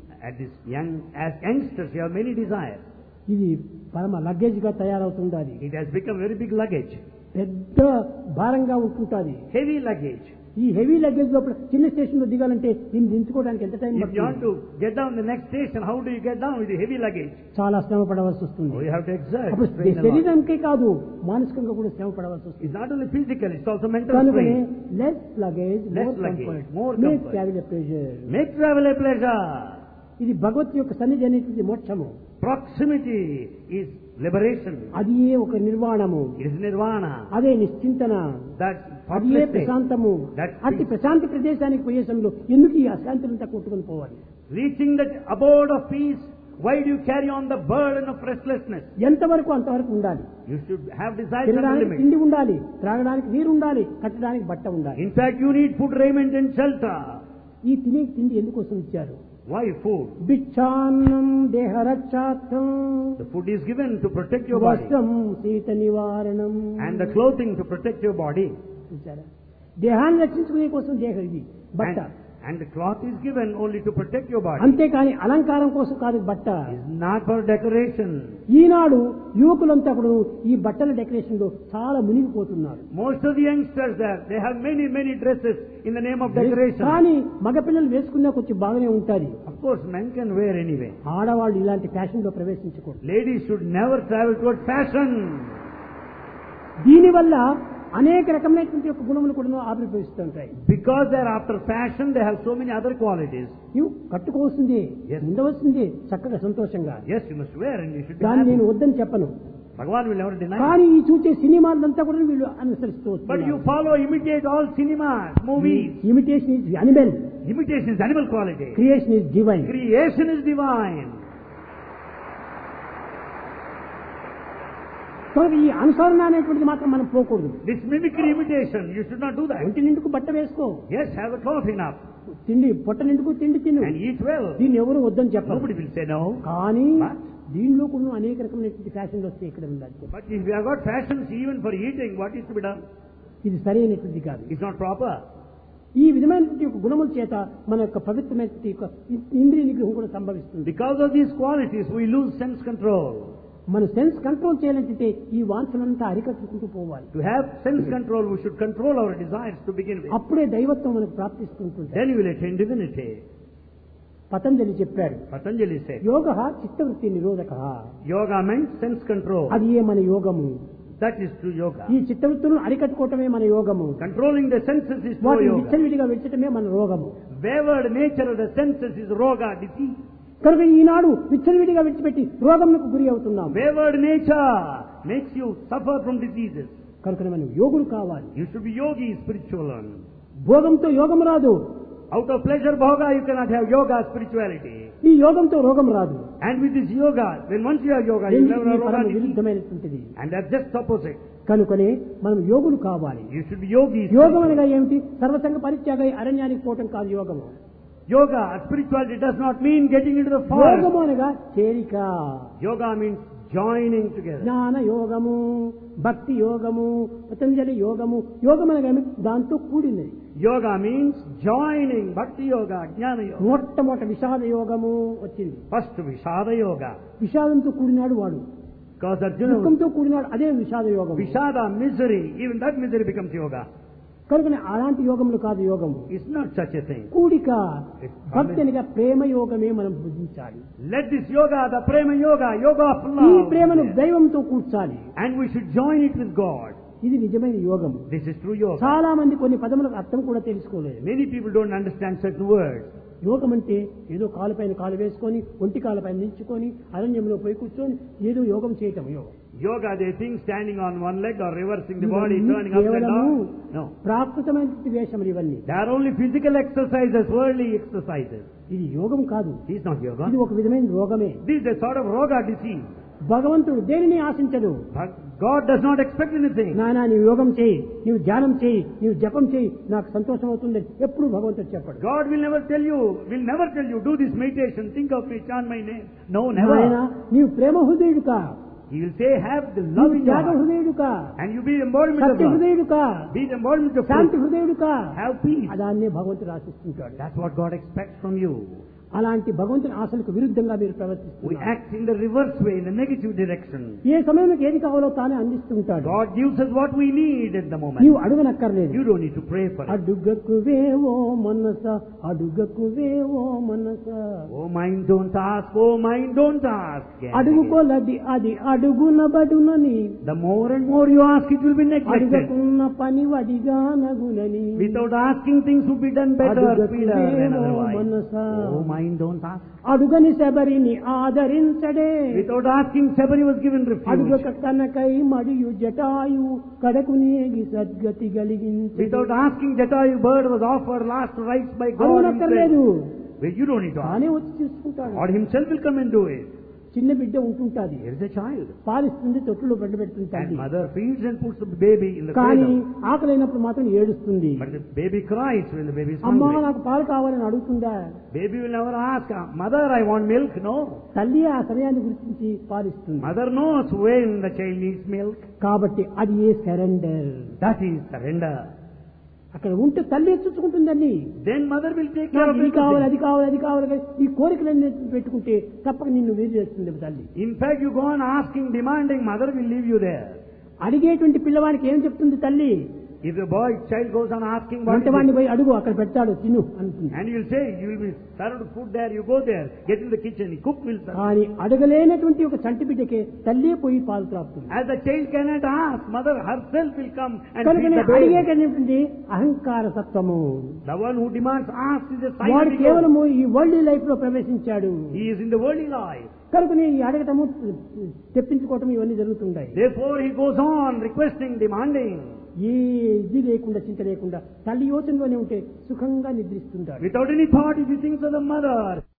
As youngsters, you have many desires. ఇది పరమ లగేజ్ గా తయారవుతుండాలి. It has become very big luggage. పెద్ద భారంగా ఉంటుంటుంది. Heavy luggage. ఈ హెవీ లగేజ్ లోపల చిన్న స్టేషన్ లో దిగాలంటే దీన్ని దించుకోవడానికి ఎంత టైం If you want పడుతుంది? to get down the next station, how do you get down with the heavy luggage? చాలా శ్రమ పడవలసి వస్తుంది. Oh, you have to exert. అప్పుడు strain a lot. శరీరంకే కాదు మానసికంగా కూడా శ్రమ పడవలసి వస్తుంది. It's not only physical, it's also mental కనుకనే strain. Less luggage Less more luggage, comfort, more make comfort. Travel pleasure. Make travel a pleasure. ఇది భగవత్ యొక్క సన్నిధి అనేది మోక్షము. Proximity is liberation. అది ఒక నిర్వాణము, It is nirvana. అదే నిశ్చింతన, That అదే thoughtless state. ప్రశాంతము. That's అట్టి peace. ప్రశాంతి ప్రదేశానికి పోయే సమయంలో ఎందుకు ఈ అశాంతినంతా కొట్టుకొని పోవాలి? Reaching that abode of peace, why do you carry on the burden of restlessness? ఎంతవరకు అంతవరకు ఉండాలి. You should have desires and తినడానికి limits. తిండి ఉండాలి, త్రాగడానికి నీరు ఉండాలి, కట్టడానికి బట్ట ఉండాలి. In fact, you need food, raiment and shelter. ఈ తినే తిండి ఎందుకోసం ఇచ్చారు? Why food? బిచ్ఛాన్నం దేహరక్షార్థం, The food is given to protect your body. వస్త్రం శీత నివారణం. And the clothing to protect your body. చూసారా? దేహాన్ని రక్షించుకునే కోసం దేహం ఇది బట్ట. And the cloth is given only to protect your body. అంతేకాని అలంకారం కోసం కాదు బట్ట. It's not for decoration. ఈనాడు యువకులంతా కూడా ఈ బట్టల డెకరేషన్ లో చాలా మునిగిపోతున్నారు. Most of the youngsters there, they have many, many dresses in the name of decoration. కానీ మగపిల్లలు వేసుకున్నా కొంచెం బాగానే ఉంటుంది. Of course, men can wear anyway. ఆడవాళ్ళు ఇలాంటి ఫ్యాషన్ లో ప్రవేశించకూడదు. Ladies should never travel towards fashion. దీనివల్ల అనేక రకమైనటువంటి యొక్క గుణములు కూడా ఆవిర్భవిస్తుంటాయి. Because they're after fashion, they have so many other qualities. నువ్వు కట్టుకోవాల్సిందే, Yes. ఉండవలసిందే చక్కగా సంతోషంగా. Yes, you must wear and you should be దాన్ని happy. నేను వద్దని చెప్పను. Bhagavan will never deny. కానీ ఈ చూసే సినిమాలంతా కూడా వీళ్ళు అనుసరిస్తూ But వస్తున్నారు. you follow, imitate all cinemas, movies. Imitation is animal, Imitation is animal quality. Creation is divine. Creation is divine. కాబట్టి ఈ అనుసరణ అనేటువంటిది మాత్రం మనం పోకూడదు. This mimicry imitation, you should not do that. ఒంటి నిండుకు బట్ట వేసుకో, Yes, have a cloth enough తిండి పొట్ట నిండుకు తిండి తిను, and eat well. దీన్ని ఎవరు వద్దని చెప్పరు. Nobody will say no. కానీ But దీనిలో కూడా అనేక రకమైనటువంటి ఫ్యాషన్లు వస్తే ఇక్కడ ఉండాలి. But if we have got fashions even for eating, what is to be done? ఇది సరైనటువంటిది కాదు. It's not proper. ఈ విధమైనటువంటి యొక్క గుణముల చేత మన యొక్క పవిత్రమైనటువంటి యొక్క ఇంద్రియ నిగ్రహం కూడా సంభవిస్తుంది. Because of these qualities, we lose sense control. మన సెన్స్ కంట్రోల్ చేయాలంటే ఈ వాంఛనంతా అరికట్టుకుంటూ పోవాలి. To have sense control, we should control our desires to begin with. అప్పుడే దైవత్వం మనకు ప్రాప్తిస్తుంటుంది. Then you will attain divinity. Patanjali చెప్పాడు, Patanjali said, యోగ చిత్తవృత్తి నిరోధక. yoga meant sense control. అది ఏ మన యోగము. That is true yoga. ఈ చిత్తవృత్తులను అరికట్టుకోవటమే మన యోగము. Controlling the senses is true వాటిని yoga. విచ్చలవిడిగా విడిచటమే మన రోగము. Wayward nature of the senses is roga, disease. కనుక ఈనాడు విచ్చలవిడిగా విడిచిపెట్టి రోగములకు గురి అవుతున్నాం. Wayward nature makes you suffer from diseases. కనుక మనం యోగులు కావాలి. You should be yogi, spiritual one. భోగంతో యోగం రాదు. Out of pleasure bhoga, you cannot have yoga, spirituality. ఈ యోగంతో రోగం రాదు. And with this yoga, when once you have yoga, you never have పరమ yoga disease. విరుద్ధమైనటువంటిది. And that's just opposite. కనుకనే మనం యోగులు కావాలి. You should be yogi. యోగం అనగా ఏమిటి? సర్వసంగ పరిత్యాగ అరణ్యానికి పోవటం కాదు యోగము. Yoga, spirituality does not mean getting into the forest. యోగము అనగా చేరిక. Yoga means joining together. జ్ఞాన యోగము, భక్తి యోగము, పతంజలి యోగము. యోగం అనగా ఏమిటి? దాంతో కూడినది. Yoga means joining. Bhakti yoga, jnana yoga. మొట్టమొదటి విషాద యోగము వచ్చింది. First Vishada yoga. విషాదంతో కూడినాడు వాడు, Because Arjuna, దుఃఖంతో కూడినాడు, అదే విషాద యోగం. Vishada, misery, even that misery becomes yoga. కనుకనే అలాంటి యోగములు కాదు యోగము. It's not such a thing. కూడిక. భక్తి అనగా ప్రేమ యోగమే మనం భుజించాలి. Let this yoga, the prema yoga, yoga of ఈ love. ప్రేమను దైవంతో కూర్చాలి. And we should join it with God. ఇది నిజమైన యోగం. This is true yoga. చాలా మంది కొన్ని పదములకు అర్థం కూడా తెలుసుకోలేదు. Many people don't understand certain words. యోగం అంటే ఏదో కాలుపైన కాలు వేసుకొని ఒంటి కాలుపైన నిల్చుకొని అరణ్యంలో పోయి కూర్చొని ఏదో యోగం చేయటం యోగం. Yoga, they think standing on one leg or reversing the body, turning up and కేవలము down. No. ప్రాకృతమైన వేషములు ఇవన్నీ. They are only physical exercises, worldly exercises. ఇది యోగం కాదు. This is not yoga. ఇది ఒక విధమైన రోగమే. This is a sort of roga disease. భగవంతుడు దేనిని ఆశించడు. But God does not expect anything. నాయనా నీవు యోగం చేయి, నీవు ధ్యానం చేయి, నీవు జపం చేయి, నాకు సంతోషం అవుతుంది ఎప్పుడు భగవంతుడు చెప్పడు. God will never tell you, do this meditation, think of me, chant my name. No, నాయనా never. నీవు ప్రేమ హృదయుడు కా, He will say, have the love నీవు in your త్యాగ heart. హృదయుడు కా, And you be the embodiment of Satya love. హృదయుడు కా, Be the embodiment of Shanti truth. హృదయుడు కా. Have peace. దాన్నే భగవంతుడు ఆశిస్తుంటాడు. That's what God expects from you. అలాంటి భగవంతుని ఆశలకు విరుద్ధంగా మీరు We ప్రవర్తిస్తున్నారు. act in the reverse way, in the negative direction. ఏ సమయంలో ఏది కావాలో తానే అందిస్తుంటాడు. God gives us what we need at the moment. నీవు అడుగనక్కర్లేదు. You don't need to pray for it. అడుగకువేవో మనస, అడుగకువేవో మనస. Oh mind, don't ask. Oh mind, don't ask. Again, అడుగుకోలది అది అడుగునబడునని, the more and more you ask, it will be neglected. అడుగకున్న పని వడిగా నగునని. Without asking, things will be done better, speeder than అడుగకువేవో otherwise. మనస. Oh mind, don't ask. అడుగని శబరిని ఆదరించడే. Without asking, Sabari was given refuge. అడుగక కనకై మరియు జటాయు కడకు నేగి సద్గతి కలిగించే. Without asking, Jatayu bird was offered last rites by God అడుగనక్కర్లేదు, himself. Well, you don't need to ask. తానే వచ్చి చూసుకుంటాడు. God himself will come and do it. చిన్న బిడ్డ ఉంటుంటాది, Here is a child. పాలిస్తుంది, తొట్టులో బండ And పెడుతుంటాది. mother feeds and puts the baby in the కానీ cradle. ఆకలైనప్పుడు మాత్రం ఏడుస్తుంది. But the baby cries when the baby is అమ్మా hungry. నాకు పాలు కావాలని అడుగుతుందా? Baby will never ask, Mother, I want milk. No. తల్లి ఆ సమయాన్ని గురించి పాలిస్తుంది. Mother knows when the child needs milk. కాబట్టి అది ఏ సరెండర్. That is surrender. అక్కడ ఉంటే తల్లి చూసుకుంటుందండి. Then mother will take care నాకు of ఇది కావాలి, everything. అది కావాలి, అది కావాలి కానీ ఈ కోరికలన్నీ పెట్టుకుంటే తప్పక నిన్ను వేరు చేస్తుంది తల్లి. In fact, you go on asking, demanding, mother will leave you there. అడిగేటువంటి పిల్లవాడికి ఏం చెప్తుంది తల్లి? If the child goes on asking, what is వంటవాడిని it? పోయి అడుగు, అక్కడ పెడతాడు తిను అంటుంది. And you will say, you will be served food there, you go there, get in the kitchen, cook will serve. కానీ అడగలేనటువంటి ఒక చంటి బిడ్డకే తల్లి పోయి పాలు త్రాపుతుంది. As the child cannot ask, mother herself will come and feed కనుకనే the baby. అడిగేటువంటి అహంకార సత్వము. The one who demands asks is a sign వాడు of ego. కేవలము ఈ వరల్డ్ లైఫ్ లో ప్రవేశించాడు. He is in the worldly life. కనుకనే ఈ అడగటము తెప్పించుకోవటం ఇవన్నీ జరుగుతుంటాయి. Therefore he goes on requesting, demanding. ఏ ఇది లేకుండా చింత లేకుండా తల్లి యోచనలోనే ఉంటే సుఖంగా నిద్రిస్తుంటాడు. Without any thought, if he thinks of the mother,